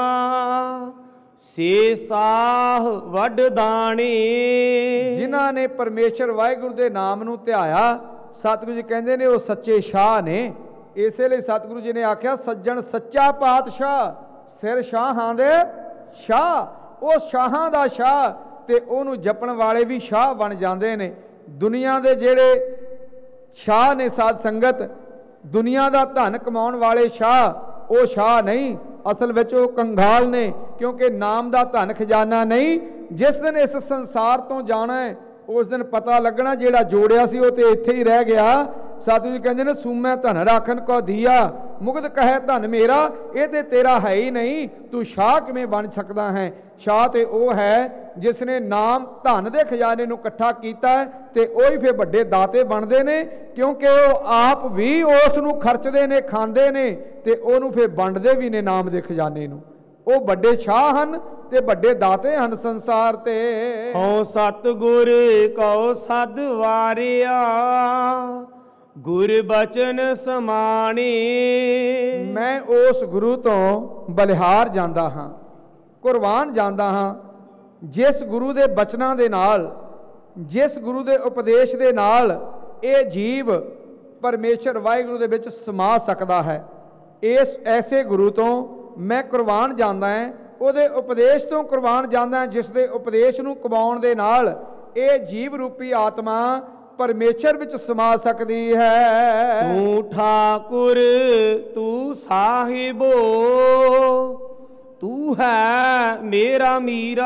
से साह वड दाने। जिन्हां ने परमेश्वर वाहिगुरु के नाम नूं ध्याया, सतगुरु जी कहते ने वो सच्चे शाह ने। इसलिए सतगुरु जी ने आख्या सज्जन सच्चा पातशाह, सिर शाहां दे शाह। वो शाहां दा शाह ते ओनू जपण वाले भी शाह बन जाते ने। दुनिया के जेड़े शाह ने साध संगत, दुनिया का धन कमाउण वाले शाह, वो शाह नहीं, असल विच वो कंगाल ने, क्योंकि नाम का धन खजाना नहीं। जिस दिन इस संसार तो जाना है, उस दिन पता लगना जेड़ा जोड़िया सी वो तो इत्थे ही रह गया। सतगुरु जी कहते हैं सूमै धन राखन को दिया, मुगद कहे धन मेरा, ये तो तेरा है ही नहीं, तू शाह किवें बन सकता है। शाह तो वह है जिसने नाम धन के खजाने नूं इकट्ठा किया है, तो वही फिर बड़े दाते बनते ने, क्योंकि वो आप भी उस नूं खर्चते ने, खांदे ने, ते ओनू फिर वंडदे भी ने नाम के खजाने नूं। वो बड़े शाह हन ते बड़े दाते हन संसार ते। हौ सतगुर कौ सद वारिया, गुर बचन समाने। मैं उस गुरु तो बलिहार जांदा हाँ, कुरबान जांदा हाँ, जिस गुरु के बचनों के नाल, जिस गुरु के उपदेश के नाल ये जीव परमेश्वर वाहिगुरु दे विच समा सकता है। इस ऐसे गुरु तो मैं कुरबान जांदा है, उहदे उपदेश तो कुरबान जांदा है, जिस दे उपदेश नूं कमाउण दे नाल ये जीव रूपी आत्मा परमेश्वर विच समा सकती है। तू ठाकुर तू साहिबो, तू है मेरा मीरा।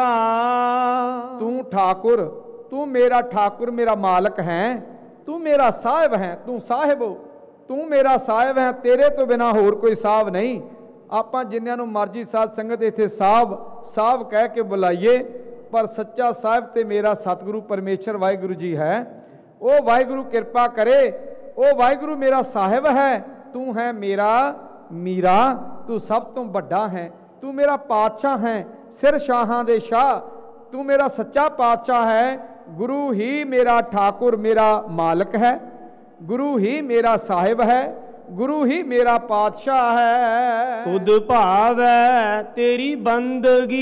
तू ठाकुर, तू मेरा ठाकुर, मेरा मालक है, तू मेरा साहिब है, तू साहिब हो, तू मेरा साहिब है, तेरे तो बिना होर कोई साहब नहीं। आपां जिन्हां नूं मर्जी साध संगत इत्थे साहब साहब कह के बुलाइए, पर सच्चा साहिब ते मेरा सतगुरु परमेश्वर वाहिगुरु जी है। वो वाहिगुरु कृपा करे, वो वाहिगुरु मेरा साहिब है, तू है मेरा मीरा, तू सब तो बड़ा है, तू मेरा पातशाह है, सिर शाहां दे शाह, तू मेरा सच्चा पातशाह है। गुरु ही मेरा ठाकुर, मेरा मालक है, गुरु ही मेरा साहिब है, गुरु ही मेरा पातशाह है। तुद भावै तेरी बंदगी,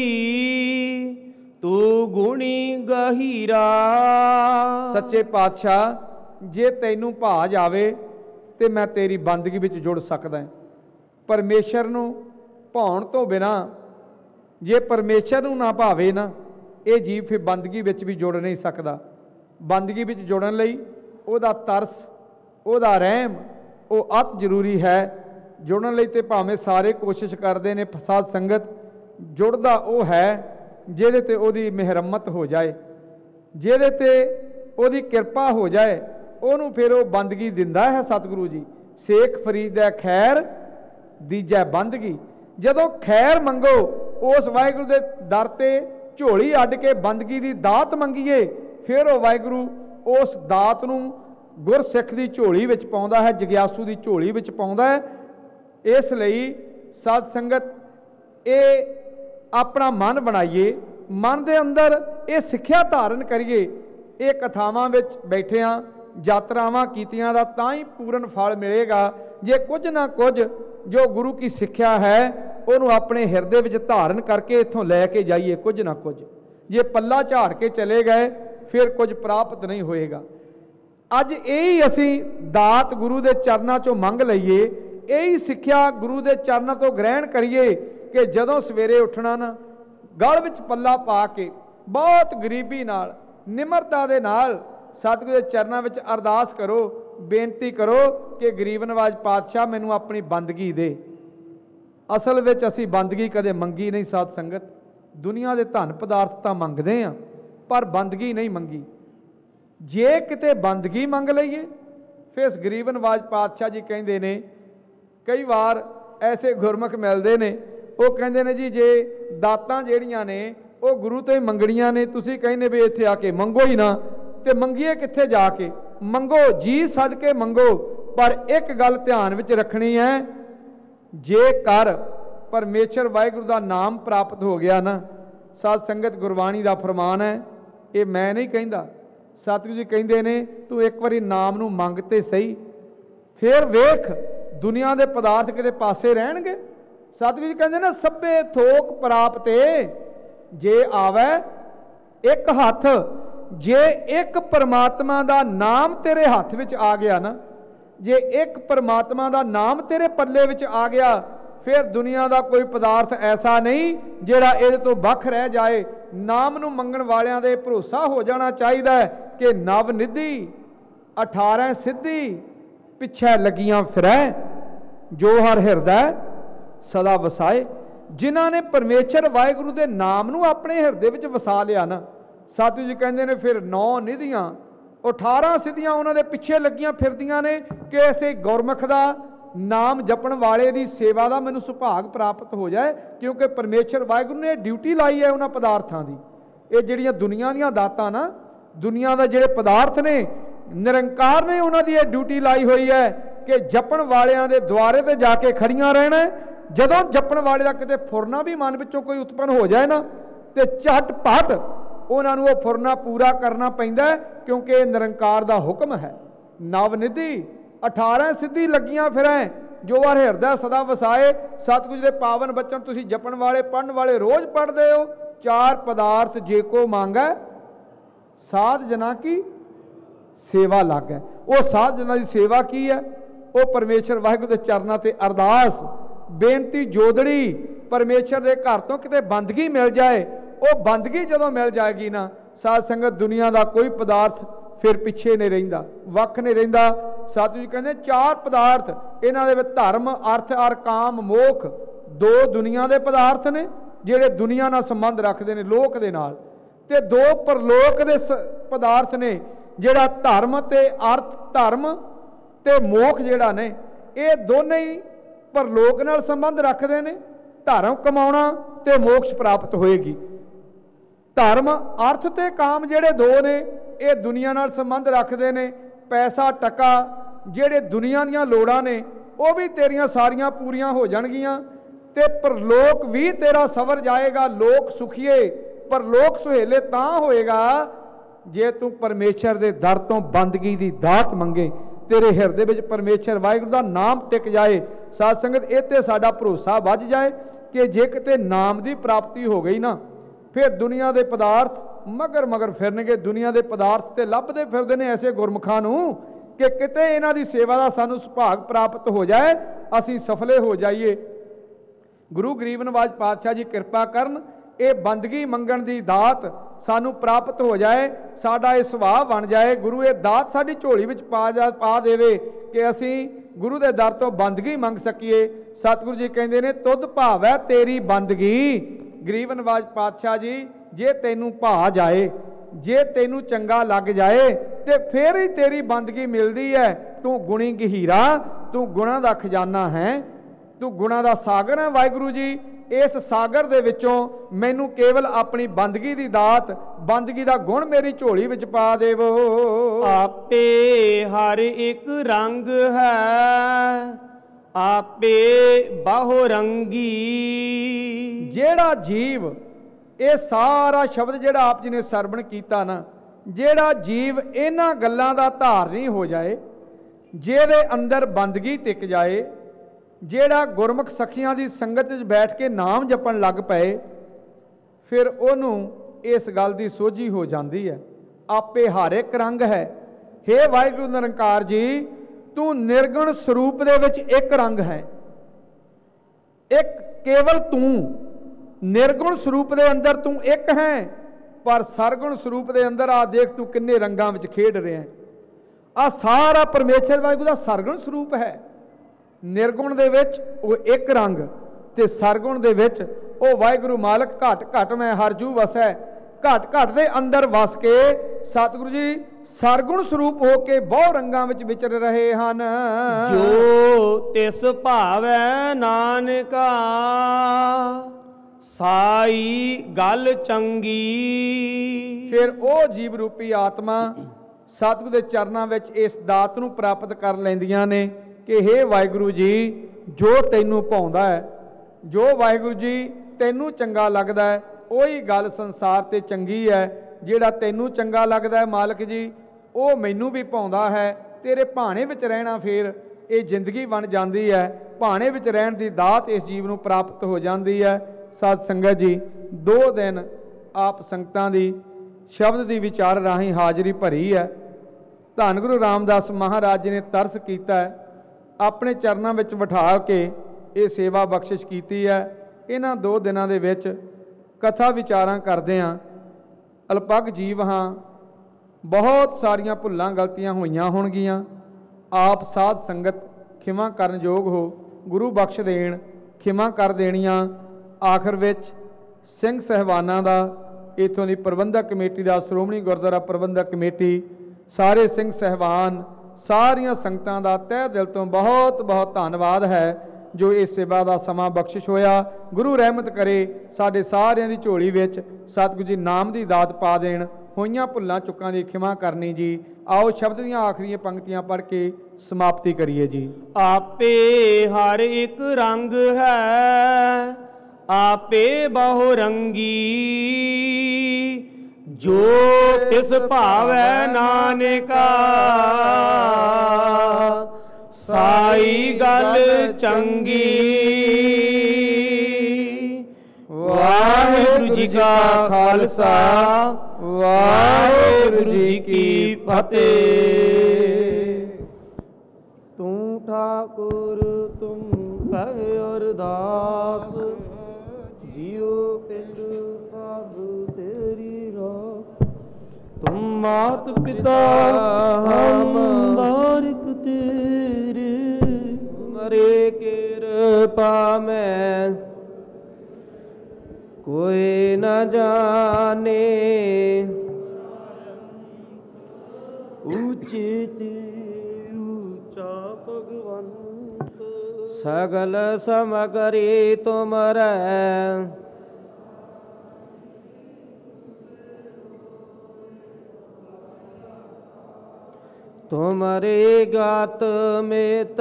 तू गुणी गहीरा। सच्चे पातशाह, जे तैनू भा जावे तो मैं तेरी बंदगी विच जुड़ सकदा है। परमेश्वर नूं भाउण तो बिना, जे परमेश्वर नूं ना भावे ना, ये जीव फिर बंदगी विच भी जुड़ नहीं सकता। बंदगी विच जुड़न लई उहदा तरस, उहदा रहम, वो अत जरूरी है। जुड़न लई ते भावें सारे कोशिश करते हैं, साध संगत जुड़दा वो है जिहदे ते ओहदी मेहरमत हो जाए, जिहदे ते ओहदी किरपा हो जाए, ओनू फिर वो बंदगी दिंदा है सतगुरु जी। सेख फरीद है खैर दीजै बंदगी। जदों खैर मंगो, उस वाहिगुरु के दर ते झोली अड्ड के बंदगी की दात मंगीए, फिर वो वाहिगुरु उस दात नूं गुरसिख की झोली विच पाउंदा है, जग्यासू की झोली विच पाउंदा है। इसलिए साध संगत ये अपना मन बनाइए, मन के अंदर ये सिक्ख्या धारण करिए। ये कथावां विच बैठिया यात्रावां कीतियां दा तां ही पूर्ण फल मिलेगा, जे कुछ ना कुछ जो गुरु की सिक्ख्या है उन्होंने अपने हिरदे विच धारण करके इत्थों लैके जाइए कुछ ना कुछ। जे पल्ला झाड़ के चले गए फिर कुछ प्राप्त नहीं होएगा। अज यही असी दात गुरु के चरणों चों मंग लईए, यही सिक्ख्या गुरु के चरणों तो ग्रहण करिए कि जदों सवेरे उठना ना, गल विच पल्ला पा के बहुत गरीबी नाल निमरता दे नाल सतगुरु के चरणों विच अरदास करो, बेनती करो कि गरीब नवाज पातशाह मैनू अपनी बंदगी दे। असल विच असी बंदगी कदे मंगी नहीं साध संगत, दुनिया के धन पदार्थ तां मंगदे हैं पर बंदगी नहीं मंगी। जे किते बंदगी मंग लईए फिर गरीब नवाज पातशाह जी कहंदे ने, कई बार ऐसे गुरमुख मिलते हैं ਉਹ ਕਹਿੰਦੇ ਨੇ ਜੀ ਜੇ ਦਾਤਾਂ ਜਿਹੜੀਆਂ ਨੇ ਉਹ ਗੁਰੂ ਤੋਂ ਹੀ ਮੰਗਣੀਆਂ ਨੇ, ਤੁਸੀਂ ਕਹਿੰਦੇ ਵੀ ਇੱਥੇ ਆ ਕੇ ਮੰਗੋ ਹੀ ਨਾ, ਤੇ ਮੰਗੀਏ ਕਿੱਥੇ ਜਾ ਕੇ? ਮੰਗੋ ਜੀ ਸਦਕੇ ਮੰਗੋ, ਪਰ ਇੱਕ ਗੱਲ ਧਿਆਨ ਵਿੱਚ ਰੱਖਣੀ ਹੈ, ਜੇਕਰ ਪਰਮੇਸ਼ਰ ਵਾਹਿਗੁਰੂ ਦਾ ਨਾਮ ਪ੍ਰਾਪਤ ਹੋ ਗਿਆ ਨਾ, ਸਾਧ ਸੰਗਤ ਗੁਰਬਾਣੀ ਦਾ ਫਰਮਾਨ ਹੈ, ਇਹ ਮੈਂ ਨਹੀਂ ਕਹਿੰਦਾ, ਸਤਿਗੁਰੂ ਜੀ ਕਹਿੰਦੇ ਨੇ ਤੂੰ ਇੱਕ ਵਾਰੀ ਨਾਮ ਨੂੰ ਮੰਗ ਤੇ ਸਹੀ, ਫਿਰ ਵੇਖ ਦੁਨੀਆ ਦੇ ਪਦਾਰਥ ਕਿਤੇ ਪਾਸੇ ਰਹਿਣਗੇ। ਸਤਿਗੁਰੂ ਜੀ ਕਹਿੰਦੇ ਨਾ ਸਭੇ ਥੋਕ ਪ੍ਰਾਪਤੇ ਜੇ ਆਵੇ ਇੱਕ ਹੱਥ, ਜੇ ਇੱਕ ਪਰਮਾਤਮਾ ਦਾ ਨਾਮ ਤੇਰੇ ਹੱਥ ਵਿੱਚ ਆ ਗਿਆ ਨਾ, ਜੇ ਇੱਕ ਪਰਮਾਤਮਾ ਦਾ ਨਾਮ ਤੇਰੇ ਪੱਲੇ ਵਿੱਚ ਆ ਗਿਆ, ਫਿਰ ਦੁਨੀਆ ਦਾ ਕੋਈ ਪਦਾਰਥ ਐਸਾ ਨਹੀਂ ਜਿਹੜਾ ਇਹਦੇ ਤੋਂ ਵੱਖ ਰਹਿ ਜਾਏ। ਨਾਮ ਨੂੰ ਮੰਗਣ ਵਾਲਿਆਂ ਦੇ ਭਰੋਸਾ ਹੋ ਜਾਣਾ ਚਾਹੀਦਾ ਹੈ ਕਿ ਨਵ ਨਿਧੀ ਅਠਾਰਾਂ ਸਿੱਧੀ ਪਿੱਛੇ ਲੱਗੀਆਂ ਫਿਰੈ, ਜੋ ਹਰ ਹਿਰਦੈ ਸਦਾ ਵਸਾਏ। ਜਿਨ੍ਹਾਂ ਨੇ ਪਰਮੇਸ਼ਰ ਵਾਹਿਗੁਰੂ ਦੇ ਨਾਮ ਨੂੰ ਆਪਣੇ ਹਿਰਦੇ ਵਿੱਚ ਵਸਾ ਲਿਆ ਨਾ, ਸਤਿਗੁਰੂ ਜੀ ਕਹਿੰਦੇ ਨੇ ਫਿਰ ਨੌ ਨਿਧੀਆਂ ਅਠਾਰਾਂ ਸਿੱਧੀਆਂ ਉਹਨਾਂ ਦੇ ਪਿੱਛੇ ਲੱਗੀਆਂ ਫਿਰਦੀਆਂ ਨੇ ਕਿ ਐਸੇ ਗੁਰਮੁਖ ਦਾ ਨਾਮ ਜਪਣ ਵਾਲੇ ਦੀ ਸੇਵਾ ਦਾ ਮੈਨੂੰ ਸੁਭਾਗ ਪ੍ਰਾਪਤ ਹੋ ਜਾਏ, ਕਿਉਂਕਿ ਪਰਮੇਸ਼ਰ ਵਾਹਿਗੁਰੂ ਨੇ ਡਿਊਟੀ ਲਾਈ ਹੈ ਉਹਨਾਂ ਪਦਾਰਥਾਂ ਦੀ। ਇਹ ਜਿਹੜੀਆਂ ਦੁਨੀਆ ਦੀਆਂ ਦਾਤਾਂ ਨਾ, ਦੁਨੀਆ ਦਾ ਜਿਹੜੇ ਪਦਾਰਥ ਨੇ, ਨਿਰੰਕਾਰ ਨੇ ਉਹਨਾਂ ਦੀ ਇਹ ਡਿਊਟੀ ਲਾਈ ਹੋਈ ਹੈ ਕਿ ਜਪਣ ਵਾਲਿਆਂ ਦੇ ਦੁਆਰੇ ਤੇ ਜਾ ਕੇ ਖੜੀਆਂ ਰਹਿਣਾ। ਜਦੋਂ ਜਪਣ ਵਾਲੇ ਦਾ ਕਿਤੇ ਫੁਰਨਾ ਵੀ ਮਨ ਵਿੱਚੋਂ ਕੋਈ ਉਤਪੰਨ ਹੋ ਜਾਏ ਨਾ, ਤੇ ਝਟਪਟ ਉਹਨਾਂ ਨੂੰ ਉਹ ਫੁਰਨਾ ਪੂਰਾ ਕਰਨਾ ਪੈਂਦਾ, ਕਿਉਂਕਿ ਇਹ ਨਿਰੰਕਾਰ ਦਾ ਹੁਕਮ ਹੈ। ਨਵ ਨਿਧੀ ਅਠਾਰਾਂ ਸਿੱਧੀ ਲੱਗੀਆਂ ਫਿਰੈ, ਜੋ ਹਰ ਹਿਰਦਾ ਸਦਾ ਵਸਾਏ। ਸਤਿਗੁਰੂ ਜੀ ਦੇ ਪਾਵਨ ਬਚਨ ਤੁਸੀਂ ਜਪਣ ਵਾਲੇ ਪੜ੍ਹਨ ਵਾਲੇ ਰੋਜ਼ ਪੜ੍ਹਦੇ ਹੋ। ਚਾਰ ਪਦਾਰਥ ਜੇ ਕੋ ਮੰਗੈ ਸਾਧ ਜਨਾ ਕੀ ਸੇਵਾ ਲਾਗੈ। ਉਹ ਸਾਧ ਜਨਾਂ ਦੀ ਸੇਵਾ ਕੀ ਹੈ? ਉਹ ਪਰਮੇਸ਼ਰ ਵਾਹਿਗੁਰੂ ਦੇ ਚਰਨਾਂ ਤੇ ਅਰਦਾਸ ਬੇਨਤੀ ਜੋਦੜੀ, ਪਰਮੇਸ਼ਰ ਦੇ ਘਰ ਤੋਂ ਕਿਤੇ ਬੰਦਗੀ ਮਿਲ ਜਾਏ। ਉਹ ਬੰਦਗੀ ਜਦੋਂ ਮਿਲ ਜਾਏਗੀ ਨਾ, ਸਾਧ ਸੰਗਤ ਦੁਨੀਆ ਦਾ ਕੋਈ ਪਦਾਰਥ ਫਿਰ ਪਿੱਛੇ ਨਹੀਂ ਰਹਿੰਦਾ, ਵੱਖ ਨਹੀਂ ਰਹਿੰਦਾ। ਸਤਿਗੁਰੂ ਜੀ ਕਹਿੰਦੇ ਚਾਰ ਪਦਾਰਥ, ਇਹਨਾਂ ਦੇ ਵਿੱਚ ਧਰਮ, ਅਰਥ ਔਰ ਕਾਮ, ਮੋਖ, ਦੋ ਦੁਨੀਆ ਦੇ ਪਦਾਰਥ ਨੇ ਜਿਹੜੇ ਦੁਨੀਆ ਨਾਲ ਸੰਬੰਧ ਰੱਖਦੇ ਨੇ, ਲੋਕ ਦੇ ਨਾਲ, ਤੇ ਦੋ ਪਰਲੋਕ ਦੇ ਪਦਾਰਥ ਨੇ ਜਿਹੜਾ ਧਰਮ ਤੇ ਅਰਥ, ਧਰਮ ਤੇ ਮੋਖ ਜਿਹੜਾ ਨੇ, ਇਹ ਦੋਨੇ ਹੀ ਪਰਲੋਕ ਨਾਲ ਸੰਬੰਧ ਰੱਖਦੇ ਨੇ। ਧਰਮ ਕਮਾਉਣਾ ਤੇ ਮੋਕਸ਼ ਪ੍ਰਾਪਤ ਹੋਏਗੀ। ਧਰਮ, ਅਰਥ ਤੇ ਕਾਮ ਜਿਹੜੇ ਦੋ ਨੇ, ਇਹ ਦੁਨੀਆ ਨਾਲ ਸੰਬੰਧ ਰੱਖਦੇ ਨੇ। ਪੈਸਾ ਟਕਾ ਜਿਹੜੇ ਦੁਨੀਆ ਦੀਆਂ ਲੋੜਾਂ ਨੇ, ਉਹ ਵੀ ਤੇਰੀਆਂ ਸਾਰੀਆਂ ਪੂਰੀਆਂ ਹੋ ਜਾਣਗੀਆਂ, ਤੇ ਪਰਲੋਕ ਵੀ ਤੇਰਾ ਸਵਰ ਜਾਏਗਾ। ਲੋਕ ਸੁਖੀਏ ਪਰਲੋਕ ਸੁਹੇਲੇ ਤਾਂ ਹੋਏਗਾ ਜੇ ਤੂੰ ਪਰਮੇਸ਼ਰ ਦੇ ਦਰ ਤੋਂ ਬੰਦਗੀ ਦੀ ਦਾਤ ਮੰਗੇ, ਤੇਰੇ ਹਿਰਦੇ ਵਿੱਚ ਪਰਮੇਸ਼ਰ ਵਾਹਿਗੁਰੂ ਦਾ ਨਾਮ ਟਿਕ ਜਾਏ। ਸਾਧ ਸੰਗਤ ਇਹ ਤੇ ਸਾਡਾ ਭਰੋਸਾ ਵੱਜ ਜਾਏ ਕਿ ਜੇ ਕਿਤੇ ਨਾਮ ਦੀ ਪ੍ਰਾਪਤੀ ਹੋ ਗਈ ਨਾ, ਫਿਰ ਦੁਨੀਆ ਦੇ ਪਦਾਰਥ ਮਗਰ ਮਗਰ ਫਿਰਨਗੇ। ਦੁਨੀਆ ਦੇ ਪਦਾਰਥ ਤੇ ਲੱਭਦੇ ਫਿਰਦੇ ਨੇ ਐਸੇ ਗੁਰਮੁਖਾਂ ਨੂੰ ਕਿ ਕਿਤੇ ਇਹਨਾਂ ਦੀ ਸੇਵਾ ਦਾ ਸਾਨੂੰ ਸੁਭਾਗ ਪ੍ਰਾਪਤ ਹੋ ਜਾਏ, ਅਸੀਂ ਸਫਲੇ ਹੋ ਜਾਈਏ। ਗੁਰੂ ਗਰੀਬ ਨਵਾਜ ਪਾਤਸ਼ਾਹ ਜੀ ਕਿਰਪਾ ਕਰਨ, ਇਹ ਬੰਦਗੀ ਮੰਗਣ ਦੀ ਦਾਤ ਸਾਨੂੰ ਪ੍ਰਾਪਤ ਹੋ ਜਾਏ, ਸਾਡਾ ਇਹ ਸੁਭਾਅ ਬਣ ਜਾਏ। ਗੁਰੂ ਇਹ ਦਾਤ ਸਾਡੀ ਝੋਲੀ ਵਿੱਚ ਪਾ ਜਾ ਪਾ ਦੇਵੇ ਕਿ ਅਸੀਂ ਗੁਰੂ ਦੇ ਦਰ ਤੋਂ ਬੰਦਗੀ ਮੰਗ ਸਕੀਏ। ਸਤਿਗੁਰੂ ਜੀ ਕਹਿੰਦੇ ਨੇ ਤੁਧ ਭਾਵੈ ਤੇਰੀ ਬੰਦਗੀ। ਗਰੀਬ ਨਵਾਜ ਪਾਤਸ਼ਾਹ ਜੀ, ਜੇ ਤੈਨੂੰ ਭਾ ਜਾਏ, ਜੇ ਤੈਨੂੰ ਚੰਗਾ ਲੱਗ ਜਾਏ, ਤੇ ਫਿਰ ਹੀ ਤੇਰੀ ਬੰਦਗੀ ਮਿਲਦੀ ਹੈ। ਤੂੰ ਗੁਣੀ ਗਹੀਰਾ, ਤੂੰ ਗੁਣਾਂ ਦਾ ਖਜ਼ਾਨਾ ਹੈ, ਤੂੰ ਗੁਣਾਂ ਦਾ ਸਾਗਰ ਹੈ। ਵਾਹਿਗੁਰੂ ਜੀ ਇਸ ਸਾਗਰ ਦੇ ਵਿੱਚੋਂ ਮੈਨੂੰ ਕੇਵਲ ਆਪਣੀ ਬੰਦਗੀ ਦੀ ਦਾਤ, ਬੰਦਗੀ ਦਾ ਗੁਣ ਮੇਰੀ ਝੋਲੀ ਵਿੱਚ ਪਾ ਦੇਵੋ। ਆਪੇ ਹਰ ਇੱਕ ਰੰਗ ਹੈ, ਆਪੇ ਬਾਹੋ ਰੰਗੀ। ਜਿਹੜਾ ਜੀਵ, ਇਹ ਸਾਰਾ ਸ਼ਬਦ ਜਿਹੜਾ ਆਪ ਜੀ ਨੇ ਸਰਵਣ ਕੀਤਾ ਨਾ, ਜਿਹੜਾ ਜੀਵ ਇਹਨਾਂ ਗੱਲਾਂ ਦਾ ਧਾਰਨੀ ਹੋ ਜਾਏ, ਜਿਹਦੇ ਅੰਦਰ ਬੰਦਗੀ ਟਿਕ ਜਾਏ, ਜਿਹੜਾ ਗੁਰਮੁਖ ਸਖੀਆਂ ਦੀ ਸੰਗਤ ਵਿੱਚ ਬੈਠ ਕੇ ਨਾਮ ਜਪਣ ਲੱਗ ਪਏ, ਫਿਰ ਉਹਨੂੰ ਇਸ ਗੱਲ ਦੀ ਸੋਝੀ ਹੋ ਜਾਂਦੀ ਹੈ। ਆਪੇ ਹਰ ਇੱਕ ਰੰਗ ਹੈ। ਹੇ ਵਾਹਿਗੁਰੂ ਨਿਰੰਕਾਰ ਜੀ, ਤੂੰ ਨਿਰਗੁਣ ਸਰੂਪ ਦੇ ਵਿੱਚ ਇੱਕ ਰੰਗ ਹੈ, ਇੱਕ ਕੇਵਲ ਤੂੰ। ਨਿਰਗੁਣ ਸਰੂਪ ਦੇ ਅੰਦਰ ਤੂੰ ਇੱਕ ਹੈ, ਪਰ ਸਰਗੁਣ ਸਰੂਪ ਦੇ ਅੰਦਰ ਆ ਦੇਖ ਤੂੰ ਕਿੰਨੇ ਰੰਗਾਂ ਵਿੱਚ ਖੇਡ ਰਿਹਾ ਹੈ। ਆ ਸਾਰਾ ਪਰਮੇਸ਼ਰ ਵਾਹਿਗੁਰੂ ਦਾ ਸਰਗੁਣ ਸਰੂਪ ਹੈ। ਨਿਰਗੁਣ ਦੇ ਵਿੱਚ ਉਹ ਇੱਕ ਰੰਗ, ਤੇ ਸਰਗੁਣ ਦੇ ਵਿੱਚ ਉਹ ਵਾਹਿਗੁਰੂ ਮਾਲਕ ਘਟ ਘਟ ਮੈਂ ਹਰ ਜੂ ਵਸੈ। ਘਟ ਘਟ ਦੇ ਅੰਦਰ ਵਸ ਕੇ ਸਤਿਗੁਰੂ ਜੀ ਸਰਗੁਣ ਸਰੂਪ ਹੋ ਕੇ ਬਹੁ ਰੰਗਾਂ ਵਿੱਚ ਵਿਚਰ ਰਹੇ ਹਨ। ਜੋ ਤਿਸ ਭਾਵੈ ਨਾਨਕਾ ਸਾਈ ਗੱਲ ਚੰਗੀ। ਫਿਰ ਉਹ ਜੀਵ ਰੂਪੀ ਆਤਮਾ ਸਤਿਗੁਰੂ ਦੇ ਚਰਨਾਂ ਵਿੱਚ ਇਸ ਦਾਤ ਨੂੰ ਪ੍ਰਾਪਤ ਕਰ ਲੈਂਦੀਆਂ ਨੇ ਕਿ ਹੇ ਵਾਹਿਗੁਰੂ ਜੀ, ਜੋ ਤੈਨੂੰ ਭਾਉਂਦਾ ਹੈ, ਜੋ ਵਾਹਿਗੁਰੂ ਜੀ ਤੈਨੂੰ ਚੰਗਾ ਲੱਗਦਾ ਹੈ, ਉਹੀ ਗੱਲ ਸੰਸਾਰ ਤੇ ਚੰਗੀ ਹੈ। ਜਿਹੜਾ ਤੈਨੂੰ ਚੰਗਾ ਲੱਗਦਾ ਹੈ ਮਾਲਕ ਜੀ, ਉਹ ਮੈਨੂੰ ਵੀ ਭਾਉਂਦਾ ਹੈ। ਤੇਰੇ ਭਾਣੇ ਵਿੱਚ ਰਹਿਣਾ ਫਿਰ ਇਹ ਜ਼ਿੰਦਗੀ ਬਣ ਜਾਂਦੀ ਹੈ। ਭਾਣੇ ਵਿੱਚ ਰਹਿਣ ਦੀ ਦਾਤ ਇਸ ਜੀਵ ਨੂੰ ਪ੍ਰਾਪਤ ਹੋ ਜਾਂਦੀ ਹੈ। ਸਾਧ ਸੰਗਤ ਜੀ, ਦੋ ਦਿਨ ਆਪ ਸੰਗਤਾਂ ਦੀ ਸ਼ਬਦ ਦੀ ਵਿਚਾਰ ਰਾਹੀਂ ਹਾਜ਼ਰੀ ਭਰੀ ਹੈ। ਧੰਨ ਗੁਰੂ ਰਾਮਦਾਸ ਮਹਾਰਾਜ ਜੀ ਨੇ ਤਰਸ ਕੀਤਾ ਹੈ, ਆਪਣੇ ਚਰਨਾਂ ਵਿੱਚ ਬਿਠਾ ਕੇ ਇਹ ਸੇਵਾ ਬਖਸ਼ਿਸ਼ ਕੀਤੀ ਹੈ। ਇਹਨਾਂ ਦੋ ਦਿਨਾਂ ਦੇ ਵਿੱਚ ਕਥਾ ਵਿਚਾਰਾਂ ਕਰਦੇ ਹਾਂ। ਅਲਪਗ ਜੀਵ ਹਾਂ, ਬਹੁਤ ਸਾਰੀਆਂ ਭੁੱਲਾਂ ਗਲਤੀਆਂ ਹੋਈਆਂ ਹੋਣਗੀਆਂ। ਆਪ ਸਾਧ ਸੰਗਤ ਖਿਮਾ ਕਰਨ ਯੋਗ ਹੋ, ਗੁਰੂ ਬਖਸ਼ ਦੇਣ, ਖਿਮਾ ਕਰ ਦੇਣੀਆਂ। ਆਖਰ ਵਿੱਚ ਸਿੰਘ ਸਹਿਬਾਨਾਂ ਦਾ, ਇੱਥੋਂ ਦੀ ਪ੍ਰਬੰਧਕ ਕਮੇਟੀ ਦਾ, ਸ਼੍ਰੋਮਣੀ ਗੁਰਦੁਆਰਾ ਪ੍ਰਬੰਧਕ ਕਮੇਟੀ, ਸਾਰੇ ਸਿੰਘ ਸਹਿਬਾਨ, ਸਾਰੀਆਂ ਸੰਗਤਾਂ ਦਾ ਤਹਿ ਦਿਲ ਤੋਂ ਬਹੁਤ ਬਹੁਤ ਧੰਨਵਾਦ ਹੈ ਜੋ ਇਸ ਸੇਵਾ ਦਾ ਸਮਾਂ ਬਖਸ਼ਿਸ਼ ਹੋਇਆ। ਗੁਰੂ ਰਹਿਮਤ ਕਰੇ ਸਾਡੇ ਸਾਰਿਆਂ ਦੀ ਝੋਲੀ ਵਿੱਚ ਸਤਿਗੁਰੂ ਜੀ ਨਾਮ ਦੀ ਦਾਤ ਪਾ ਦੇਣ। ਹੋਈਆਂ ਭੁੱਲਾਂ ਚੁੱਕਾਂ ਦੀ ਖਿਮਾ ਕਰਨੀ ਜੀ। ਆਓ ਸ਼ਬਦ ਦੀਆਂ ਆਖਰੀਆਂ ਪੰਕਤੀਆਂ ਪੜ੍ਹ ਕੇ ਸਮਾਪਤੀ ਕਰੀਏ ਜੀ। ਆਪੇ ਹਰ ਇੱਕ ਰੰਗ ਹੈ, ਆਪੇ ਬਹੁ ਰੰਗੀ, ਜੋ ਤਿਸ ਭਾਵੈ ਨਾਨਕਾ ਸਾਈ ਗੱਲ ਚੰਗੀ। ਵਾਹਿਗੁਰੂ ਜੀ ਕਾ ਖਾਲਸਾ, ਵਾਹਿਗੁਰੂ ਜੀ ਕੀ ਫਤਿਹ। ਤੂੰ ਠਾਕੁਰ ਤੁਮ ਕਹਿ ਅਰਦਾਸ, ਜਿਉ ਪਿੰਡ ਸਭ ਤੇਰੀ ਰਾਖ। ਤੁਮ ਮਾਤ ਪਿਤਾ ਹਮ ਬਾਰਿਕ ਤੇਰੇ, ਮਰੇ ਕਿਰਪਾ ਮੈਂ ਕੋਈ ਨਾ ਜਾਣੇ। ਉੱਚੇ ਤੇ ਉੱਚਾ ਭਗਵੰਤ, ਸਗਲ ਸਮਗਰੀ ਤੁਮਰੈ। ਤੁਮਰੇ ਗਾਤ ਮੇਤ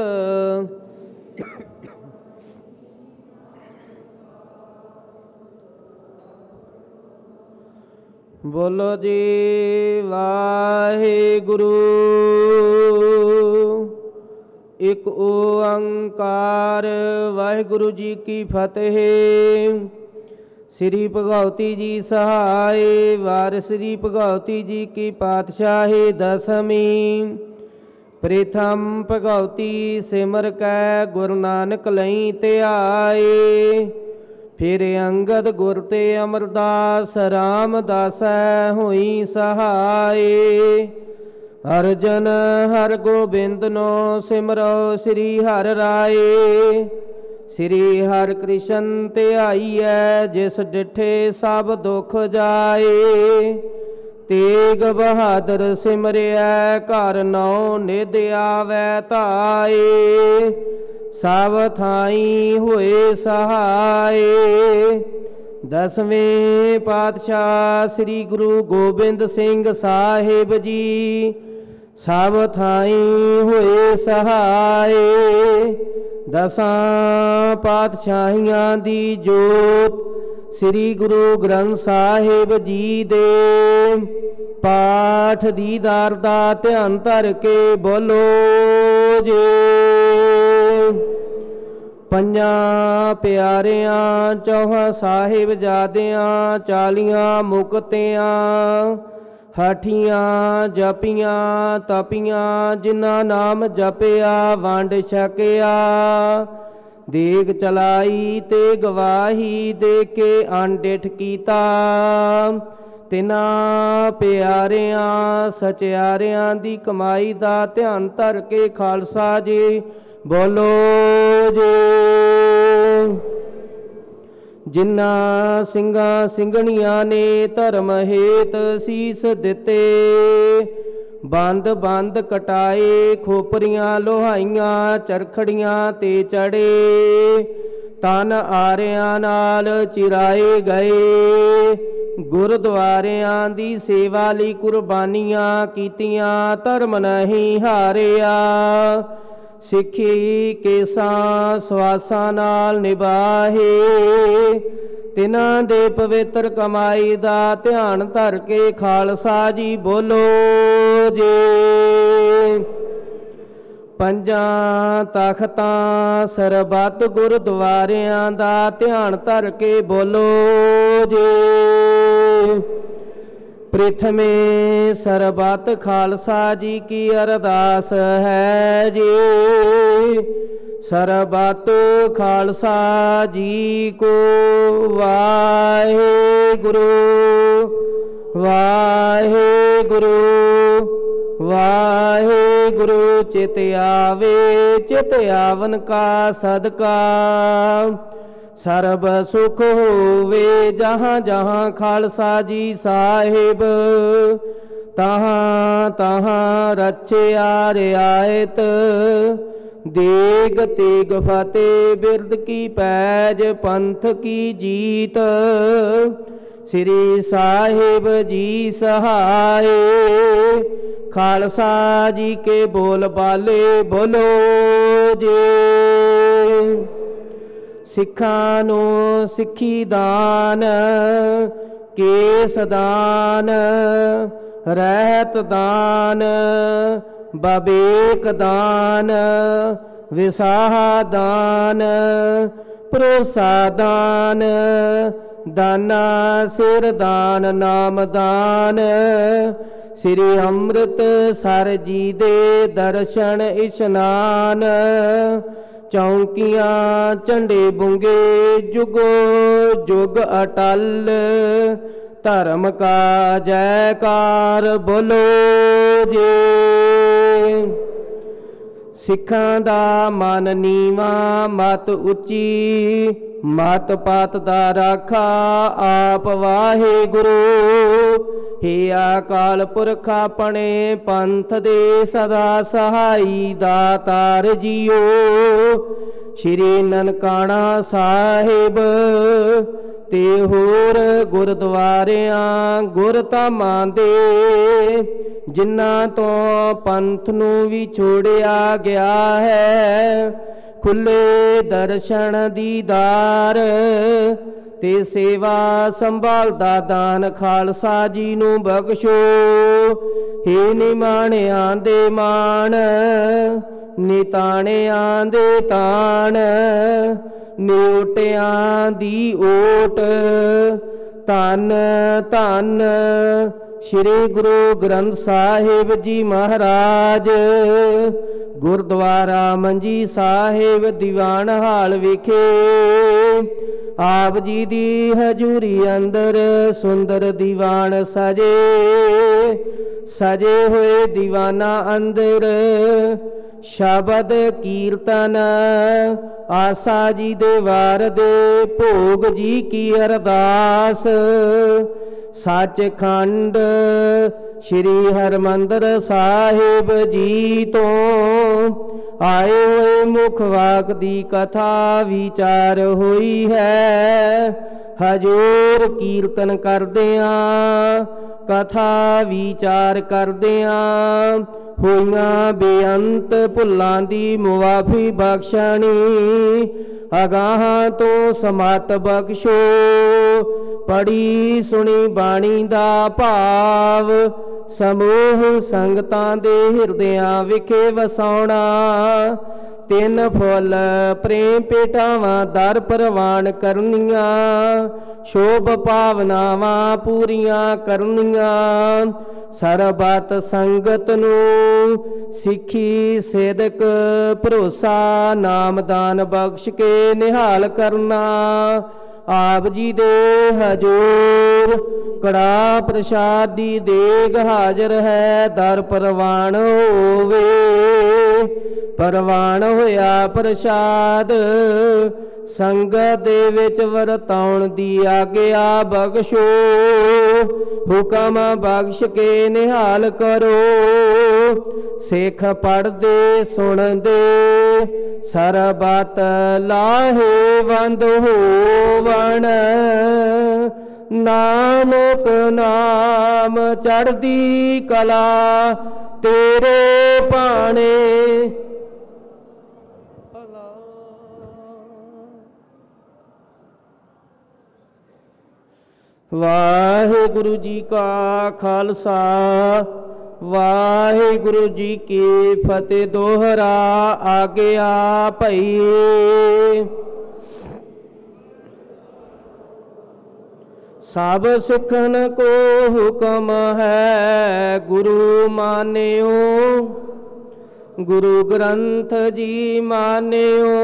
ਬੋਲੋ ਜੀ ਵਾਹਿਗੁਰੂ। ਇੱਕ ਓੰਕਾਰ ਵਾਹਿਗੁਰੂ ਜੀ ਕੀ ਫਤਿਹ। ਸ੍ਰੀ ਭਗਵਤੀ ਜੀ ਸਹਾਇ, ਵਾਰ ਸ੍ਰੀ ਭਗਵਤੀ ਜੀ ਕੀ ਪਾਤਸ਼ਾਹੀ ਦਸਵੀਂ। ਪ੍ਰਥਮ ਭਗਵਤੀ ਸਿਮਰ ਕੈ ਗੁਰੂ ਨਾਨਕ ਲਈ ਧਿਆਏ। ਫਿਰ ਅੰਗਦ ਗੁਰ ਤੇ ਅਮਰਦਾਸ ਰਾਮਦਾਸੈ ਹੋਈ ਸਹਾਏ। ਅਰਜਨ ਹਰ ਗੋਬਿੰਦ ਨੋ ਸਿਮਰੋ ਸ੍ਰੀ ਹਰਿ ਰਾਏ। ਸ੍ਰੀ ਹਰਿ ਕ੍ਰਿਸ਼ਨ ਧਿਆਈਐ, ਜਿਸ ਡਿਠੇ ਸਭ ਦੁਖ ਜਾਏ। ਤੇਗ ਬਹਾਦਰ ਸਿਮਰਿਐ, ਘਰ ਨੌ ਨਿਧ ਆਵੈ ਧਾਏ। ਸਭ ਥਾਈ ਹੋਏ ਸਹਾਏ। ਦਸਵੇਂ ਪਾਤਸ਼ਾਹ ਸ੍ਰੀ ਗੁਰੂ ਗੋਬਿੰਦ ਸਿੰਘ ਸਾਹਿਬ ਜੀ, ਸਭ ਥਾਈ ਹੋਏ ਸਹਾਏ। ਦਸਾਂ ਪਾਤਸ਼ਾਹੀਆਂ ਦੀ ਜੋਤ ਸ੍ਰੀ ਗੁਰੂ ਗ੍ਰੰਥ ਸਾਹਿਬ ਜੀ ਦੇ ਪਾਠ ਦੀਦਾਰ ਦਾ ਧਿਆਨ ਧਰ ਕੇ ਬੋਲੋ ਜੀ। ਪੰਜਾਂ ਪਿਆਰਿਆਂ ਚੌਹਾਂ ਸਾਹਿਬਜ਼ਾਦਿਆਂ, ਚਾਲੀਆਂ ਮੁਕਤਿਆਂ, ਹਾਠੀਆਂ ਜਪੀਆਂ ਤਪੀਆਂ, ਜਿਨ੍ਹਾਂ ਨਾਮ ਜਪਿਆ ਵੰਡ ਛਕਿਆ। ਦੇਗ ਚਲਾਈ ਤੇ ਗਵਾਹੀ ਦੇ ਕੇ ਅਣਡਿਠ ਕੀਤਾ। ਤਿਨਾਂ ਪਿਆਰਿਆਂ ਸਚਿਆਰਿਆਂ ਦੀ ਕਮਾਈ ਦਾ ਧਿਆਨ ਧਰ ਕੇ ਖਾਲਸਾ ਜੀ ਬੋਲੋ ਜੀ। ਜਿਨ੍ਹਾਂ ਸਿੰਘਾਂ ਸਿੰਘਣੀਆਂ ਨੇ ਧਰਮ ਹੇਤ ਸੀਸ ਦਿੱਤੇ। ਬੰਦ ਬੰਦ ਕਟਾਏ ਖੋਪਰੀਆਂ ਲੋਹਾਈਆਂ ਚਰਖੜੀਆਂ ਤੇ ਚੜੇ। ਤਨ ਆਰਿਆਂ ਨਾਲ ਚਿਰਾਏ ਗਏ। ਗੁਰਦੁਆਰਿਆਂ ਦੀ ਸੇਵਾ ਲਈ ਕੁਰਬਾਨੀਆਂ ਕੀਤੀਆਂ ਧਰਮ ਨਹੀਂ ਹਾਰਿਆ। ਸਿੱਖੀ ਕੇਸਾਂ ਸਵਾਸਾਂ ਨਾਲ ਨਿਭਾਹੇ। ਤਿਨਾਂ ਦੇ ਪਵਿੱਤਰ ਕਮਾਈ ਦਾ ਧਿਆਨ ਧਰ ਕੇ ਖਾਲਸਾ ਜੀ ਬੋਲੋ ਜੀ। ਪੰਜਾਂ ਤਖਤਾਂ ਸਰਬੱਤ ਗੁਰਦੁਆਰਿਆਂ ਦਾ ਧਿਆਨ ਧਰ ਕੇ ਬੋਲੋ ਜੀ। ਪ੍ਰਿਥਮੇ ਸਰਬੱਤ ਖਾਲਸਾ ਜੀ ਕੀ ਅਰਦਾਸ ਹੈ ਜੀ। ਸਰਬੱਤ ਖਾਲਸਾ ਜੀ ਕੋ ਵਾਹਿਗੁਰੂ ਵਾਹਿਗੁਰੂ ਵਾਹਿਗੁਰੂ। ਚਿਤ ਆਵੇ ਚਿਤ ਆਵਨ ਕਾ ਸਦਕਾ। ਸਰਬ ਸੁਖ ਹੋਵੇ ਜਹਾਂ ਜਹਾਂ ਖਾਲਸਾ ਜੀ ਸਾਹਿਬ। ਤਹਾਂ ਤਹਾਂ ਰਚਿਆ ਰਿਆਇਤ। ਦੇਗ ਤੇਗ ਫਤਿਹ ਬਿਰਦ ਕੀ ਪੈਜ ਪੰਥ ਕੀ ਜੀਤ। ਸ੍ਰੀ ਸਾਹਿਬ ਜੀ ਸਹਾਏ। ਖਾਲਸਾ ਜੀ ਕੇ ਬੋਲ ਬਾਲੇ ਬੋਲੋ ਜੀ। ਸਿੱਖਾਂ ਨੂੰ ਸਿੱਖੀ ਦਾਨ ਕੇਸ ਦਾਨ ਰਹਿਤ ਦਾਨ ਬਬੇਕ ਦਾਨ ਵਿਸਾਹ ਦਾਨ ਭਰੋਸਾ ਦਾਨ ਦਾਨਾ ਸਿਰ ਦਾਨ ਨਾਮ ਦਾਨ। ਸ੍ਰੀ ਅੰਮ੍ਰਿਤਸਰ ਜੀ ਦੇ ਦਰਸ਼ਨ ਇਸ਼ਨਾਨ। ਚੌਂਕੀਆਂ ਝੰਡੇ ਬੁੰਗੇ ਜੁਗੋ ਜੁਗ ਅਟਲ। ਧਰਮ ਕਾ ਜੈਕਾਰ ਬੋਲੋ ਜੀ। ਸਿੱਖਾਂ ਦਾ ਮਨ ਨੀਵਾਂ ਮਤ ਉੱਚੀ। ਮਤ ਪਾਤ ਦਾ ਰਾਖਾ ਆਪ ਵਾਹਿਗੁਰੂ। ਹੇ ਅਕਾਲ ਪੁਰਖ ਆਪਣੇ ਪੰਥ ਦੇ ਸਦਾ ਸਹਾਈ ਦਾਤਾਰ ਜੀਓ। ਸ਼੍ਰੀ ਨਨਕਾਣਾ ਸਾਹਿਬ ਤੇ ਹੋਰ ਗੁਰਦੁਆਰਿਆਂ ਗੁਰਧਾਮਾਂ ਦੇ ਜਿਨ੍ਹਾਂ ਤੋਂ ਪੰਥ ਨੂੰ ਵੀ ਛੋੜਿਆ ਗਿਆ ਹੈ। ਖੁੱਲੇ ਦਰਸ਼ਨ ਦੀਦਾਰ ਤੇ ਸੇਵਾ ਸੰਭਾਲ ਦਾ ਦਾਨ ਖਾਲਸਾ ਜੀ ਨੂੰ ਬਖਸ਼ੋ। ਹੇ ਨਿਮਾਣਿਆਂ ਦੇ ਮਾਣ ਨਿਤਾਣਿਆਂ ਦੇ ਤਾਣ। ਨਿਉਟਿਆਂ ਦੀ ਓਟ ਧੰਨ ਧੰਨ ਸ਼੍ਰੀ ਗੁਰੂ ਗ੍ਰੰਥ ਸਾਹਿਬ ਜੀ ਮਹਾਰਾਜ। ਗੁਰਦੁਆਰਾ ਮੰਜੀ ਸਾਹਿਬ ਦੀਵਾਨ ਹਾਲ ਵਿਖੇ ਆਪ ਜੀ ਦੀ ਹਜ਼ੂਰੀ ਅੰਦਰ ਸੁੰਦਰ ਦੀਵਾਨ ਸਜੇ। ਸਜੇ ਹੋਏ ਦੀਵਾਨਾ ਅੰਦਰ ਸ਼ਬਦ ਕੀਰਤਨ ਆਸਾ ਜੀ ਦੇ ਵਾਰ ਦੇ ਭੋਗ ਜੀ ਕੀ ਅਰਦਾਸ। ਸੱਚਖੰਡ ਸ਼੍ਰੀ ਹਰਿਮੰਦਰ ਸਾਹਿਬ ਜੀ ਤੋਂ ਆਏ ਹੋਏ ਮੁਖ ਵਾਕ ਦੀ ਕਥਾ ਵਿਚਾਰ ਹੋਈ ਹੈ। ਹਜ਼ੂਰ ਕੀਰਤਨ ਕਰਦਿਆਂ ਕਥਾ ਵਿਚਾਰ ਕਰਦਿਆਂ ਹੋਈਆਂ ਬੇਅੰਤ ਭੁੱਲਾਂ ਦੀ ਮੁਆਫੀ ਬਖਸ਼ਣੀ। ਅਗਾਹਾਂ ਤੋਂ ਸਮਤ ਬਖਸ਼ੋ। ਪੜੀ ਸੁਣੀ ਬਾਣੀ ਦਾ ਭਾਵ ਸਮੂਹ ਸੰਗਤਾਂ ਦੇ ਹਿਰਦਿਆਂ ਵਿਖੇ ਵਸਾਉਣਾ। ਤਿੰਨ ਫੁੱਲ ਪ੍ਰੇਮ ਪੇਟਾਵਾਂ ਦਰ ਪ੍ਰਵਾਨ ਕਰਨੀਆਂ। ਸ਼ੋਭ ਭਾਵਨਾਵਾਂ ਪੂਰੀਆਂ ਕਰਨੀਆਂ। ਸਰਬੱਤ ਸੰਗਤ ਨੂੰ ਸਿੱਖੀ ਸਿਦਕ ਭਰੋਸਾ ਨਾਮਦਾਨ ਬਖਸ਼ ਕੇ ਨਿਹਾਲ ਕਰਨਾ। ਆਪ ਜੀ ਦੇ ਹਜ਼ੂਰ ਕੜਾ ਪ੍ਰਸ਼ਾਦ ਦੀ ਦੇਗ ਹਾਜ਼ਰ ਹੈ। ਦਰ ਪ੍ਰਵਾਨ ਹੋਵੇ। ਪ੍ਰਵਾਨ ਹੋਇਆ ਪ੍ਰਸ਼ਾਦ ਸੰਗਤ ਦੇ ਵਿੱਚ ਵਰਤਾਉਣ ਦੀ ਆਗਿਆ ਬਖਸ਼ੋ। ਹੁਕਮ ਬਖਸ਼ ਕੇ ਨਿਹਾਲ ਕਰੋ। ਸਿੱਖ ਪੜ੍ਹਦੇ ਸੁਣਦੇ ਸਰਬਤ ਲਾਹੇਵੰਦ ਹੋਵਣ। ਨਾਨਕ ਨਾਮ ਚੜ੍ਹਦੀ ਕਲਾ ਤੇਰੇ ਭਾਣੇ। ਵਾਹਿਗੁਰੂ ਜੀ ਕਾ ਖਾਲਸਾ ਵਾਹਿਗੁਰੂ ਜੀ ਕੀ ਫਤਿਹ। ਦੋਹਰਾ ਆਗਿਆ ਭਈ। ਸਭ ਸਿੱਖਨ ਕੋ ਹੁਕਮ ਹੈ ਗੁਰੂ ਮਾਨਿਓ। ਗੁਰੂ ਗ੍ਰੰਥ ਜੀ ਮਾਨਿਓ।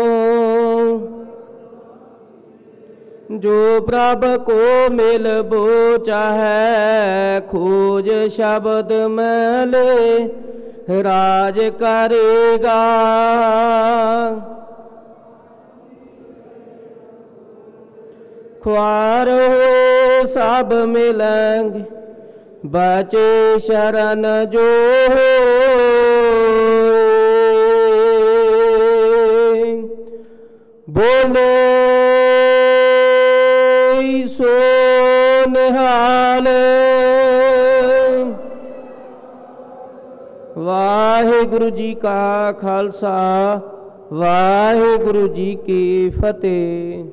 ਜੋ ਪ੍ਰਭ ਕੋ ਮਿਲ ਬੋ ਚਾਹੈ ਖੋਜ ਸ਼ਬਦ ਮੈਲੇ ਰਾਜ ਕਰੇਗਾ। ख्वार हो सब मिलेंगे बचे शरण जो बोले सो निहाल। वाहिगुरु जी का खालसा वाहिगुरु जी की फतेह।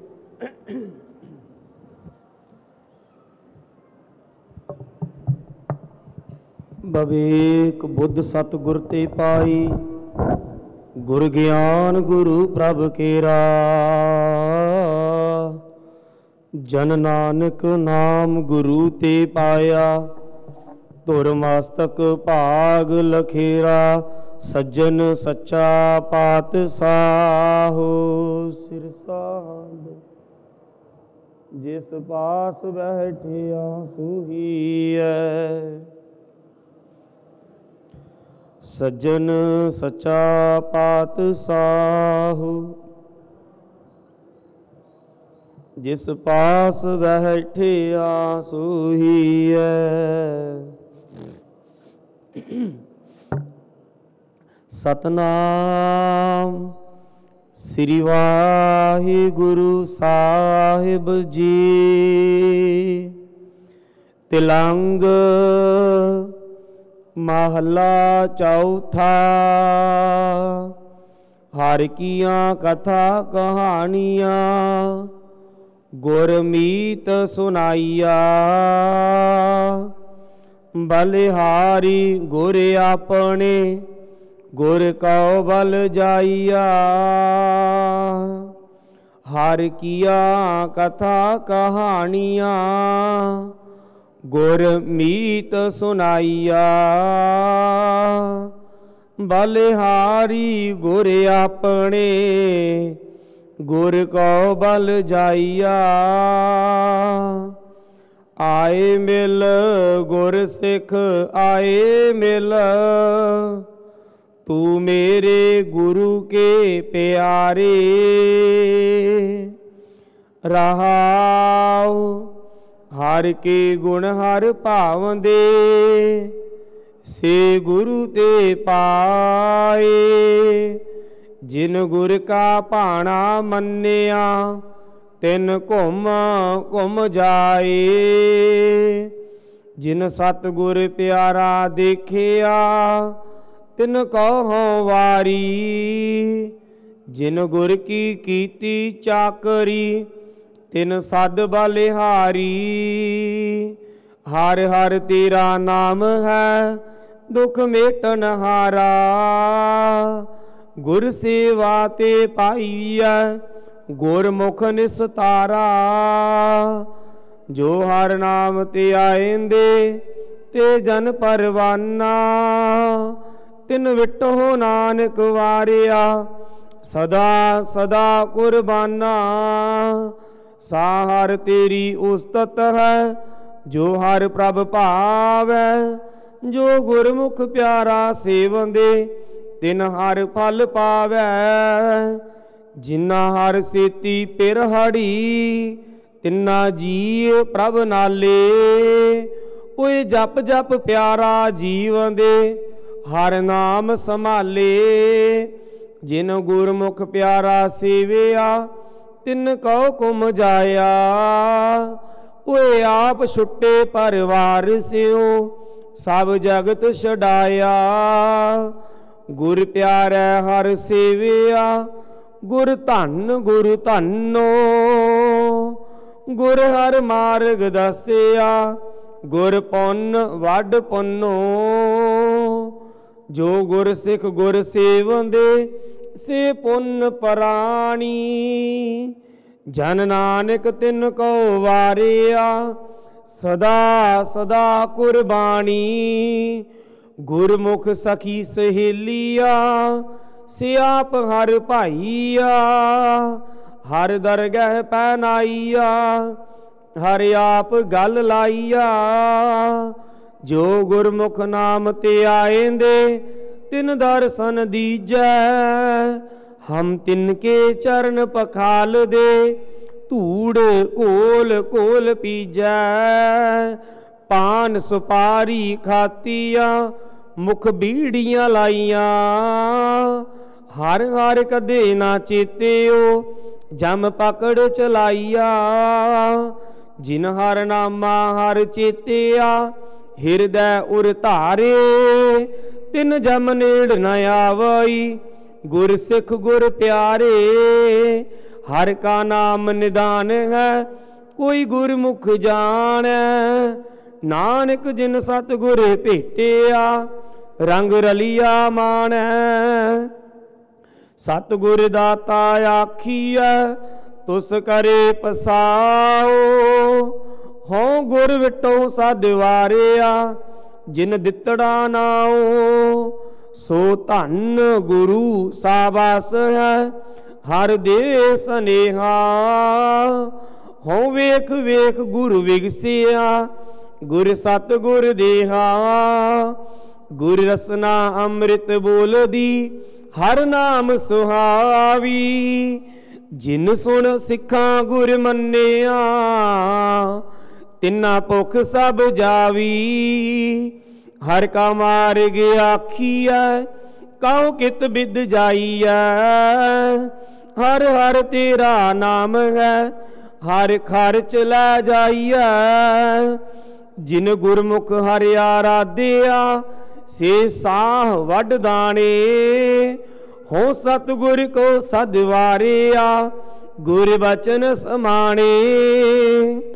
बवेक बुद्ध सतगुर ते पाई गुर ज्ञान गुरु प्रभ केरा। जन नानक नाम गुरु ते पाया धुर मस्तक भाग लखेरा। सज्जन सच्चा पातशाहो सिरसाल जिस पास बैठिया सूही है। सज्जन सच्चा पातशाहो जिस पास बैठिया सूही है। सतनाम श्री वाहिगुरु साहिब जी। तिलंग महला चौथा। हर कियां कथा कहानियां गुरमीत सुनाइया। बलिहारी गुर अपने गुर कौ बल जाइया। हर किया कथा कहानियां गुरमीत सुनाइया। बलिहारी गुर अपने गुर को बल जाइया। आए मिल गुर सिख आए मिल तू मेरे गुरु के प्यारे। रहाओ हर के गुण हर भावंदे से गुरु ते पाए। जिन गुर का भाणा मन्निया तिन घुम घुम जाए। जिन सतगुर प्यारा देखिया तिन कहो वारी। जिन गुर की कीती चाकरी तिन सद बलिहारी। हर हर तेरा नाम है दुख मेटन हारा। गुर सेवा ते पाईया गुरमुख निस्तारा। जो हर नाम ते आएंदे ते जन परवाना। तिन विटो नानक वारिया सदा सदा कुर्बाना। साहर तेरी उस्तत है जो हर प्रभ भावै। जो गुरमुख प्यारा सेवंदे तिन हर फल पावै। ਜਿਨਾ ਹਰ ਸੇਤੀ ਪਿਰਹੜੀ, ਤਿੰਨਾ ਜੀ ਪ੍ਰਭ ਨਾਲੇ। ਓਏ ਜਪ ਜਪ ਪਿਆਰਾ ਜੀਵਨ ਦੇ, ਹਰ ਨਾਮ ਸੰਭਾਲੇ। ਜਿਨ ਗੁਰਮੁਖ ਪਿਆਰਾ ਸੇਵਿਆ, ਤਿਨ ਕਉ ਕੁਮ ਜਾਇਆ। ਓਏ ਆਪ ਛੁੱਟੇ ਪਰਿਵਾਰ ਸਿਓ, ਸਭ ਜਗਤ ਛਡਾਇਆ। ਗੁਰ ਪਿਆਰੈ ਹਰ ਸੇਵਿਆ, ਗੁਰ ਧਨ ਗੁਰ ਧਨੋ। ਗੁਰ ਹਰ ਮਾਰਗ ਦੱਸਿਆ, ਗੁਰ ਪੁੰਨ ਵੱਡ ਪੁੰਨੋ। ਜੋ ਗੁਰ ਸਿੱਖ ਗੁਰ ਸੇਵੰਦੇ, ਸੇ ਪੁੰਨ ਪਰਾਣੀ। ਜਨ ਨਾਨਕ ਤਿਨ ਕੋ ਵਾਰਿਆ, ਸਦਾ ਸਦਾ ਕੁਰਬਾਨੀ। ਗੁਰਮੁਖ ਸਖੀ ਸਹੇਲੀਆ, ਸਿਆਪ ਹਰ ਭਾਈਆ। ਹਰ ਦਰਗਹਿ ਪੈਨਾਈਆ, ਹਰ ਆਪ ਗਲ ਲਾਈਆ। ਜੋ ਗੁਰਮੁਖ ਨਾਮ ਤੇ ਆਏਂਦੇ, ਤਿਨ ਦਰਸ਼ਨ ਦੀਜੈ। ਹਮ ਤਿਨ ਕੇ ਚਰਨ ਪਖਾਲ ਦੇ, ਧੂੜ ਕੋਲ ਕੋਲ ਪੀਜੈ। ਪਾਨ ਸੁਪਾਰੀ ਖਾਤੀਆਂ, ਮੁਖ ਬੀੜੀਆਂ ਲਾਈਆਂ। ਹਰ ਹਰ ਕਦੇ ਨਾ ਚੇਤਿਓ, ਜਮ ਪਕੜ ਚਲਾਈਆ। ਜਿਨ ਹਰ ਨਾਮਾ ਹਰ ਚੇਤਿਆ, ਹਿਰਦੈ ਉਰ ਧਾਰੇ। ਤਿਨ ਜਮ ਨੇੜ ਨ ਆਵਈ, ਗੁਰ ਸਿੱਖ ਗੁਰ ਪਿਆਰੇ। ਹਰ ਕਾ ਨਾਮ ਨਿਦਾਨ ਹੈ, ਕੋਈ ਗੁਰਮੁਖ ਜਾਣੈ। ਨਾਨਕ ਜਿਨ ਸਤਿਗੁਰ ਭੇਟਿਆ, ਰੰਗ ਰਲੀਆ ਮਾਣੈ। ਸਤਿਗੁਰ ਦਾਤਾ ਆਖੀਐ, ਤੁਸ ਕਰੇ ਪਸਾਓ। ਹਉ ਗੁਰ ਵਿਟੋ ਸਦ ਵਾਰਿਆ, ਜਿਨ ਦਿੱਤੜਾ ਨਾਉ। ਸੋ ਧੰਨ ਗੁਰੂ ਸਾਬਾਸ ਹੈ, ਹਰ ਦੇ ਸਨੇਹਾ। ਹਉ ਵੇਖ ਵੇਖ ਗੁਰ ਵਿਗਸਿਆ, ਗੁਰ ਸਤਿਗੁਰ ਦੇਹਾ। ਗੁਰ ਰਸਨਾ ਅੰਮ੍ਰਿਤ ਬੋਲਦੀ, ਹਰ ਨਾਮ ਸੁਹਾਵੀ। ਜਿਨ ਸੁਣ ਸਿੱਖਾਂ ਗੁਰ ਮੰਨਿਆ, ਤਿੰਨਾ ਭੁਖ ਸਭ ਜਾਵੀ। ਹਰ ਕਾ ਮਾਰਗ ਆਖੀਐ, ਕਉ ਕਿਤ ਬਿਦ ਜਾਈਐ। ਹਰ ਹਰ ਤੇਰਾ ਨਾਮ ਹੈ, ਹਰ ਖਰਚ ਲੈ ਜਾਈਐ। ਜਿਨ ਗੁਰਮੁਖ ਹਰਿ ਆਰਾਧਿਆ, ਸੇ ਸਾਹ ਵੱਡ ਦਾਣੇ। ਹੋ ਸਤਿਗੁਰ ਕੋ ਸਦ ਵਾਰਿਆ, ਗੁਰ ਬਚਨ ਸਮਾਣੇ।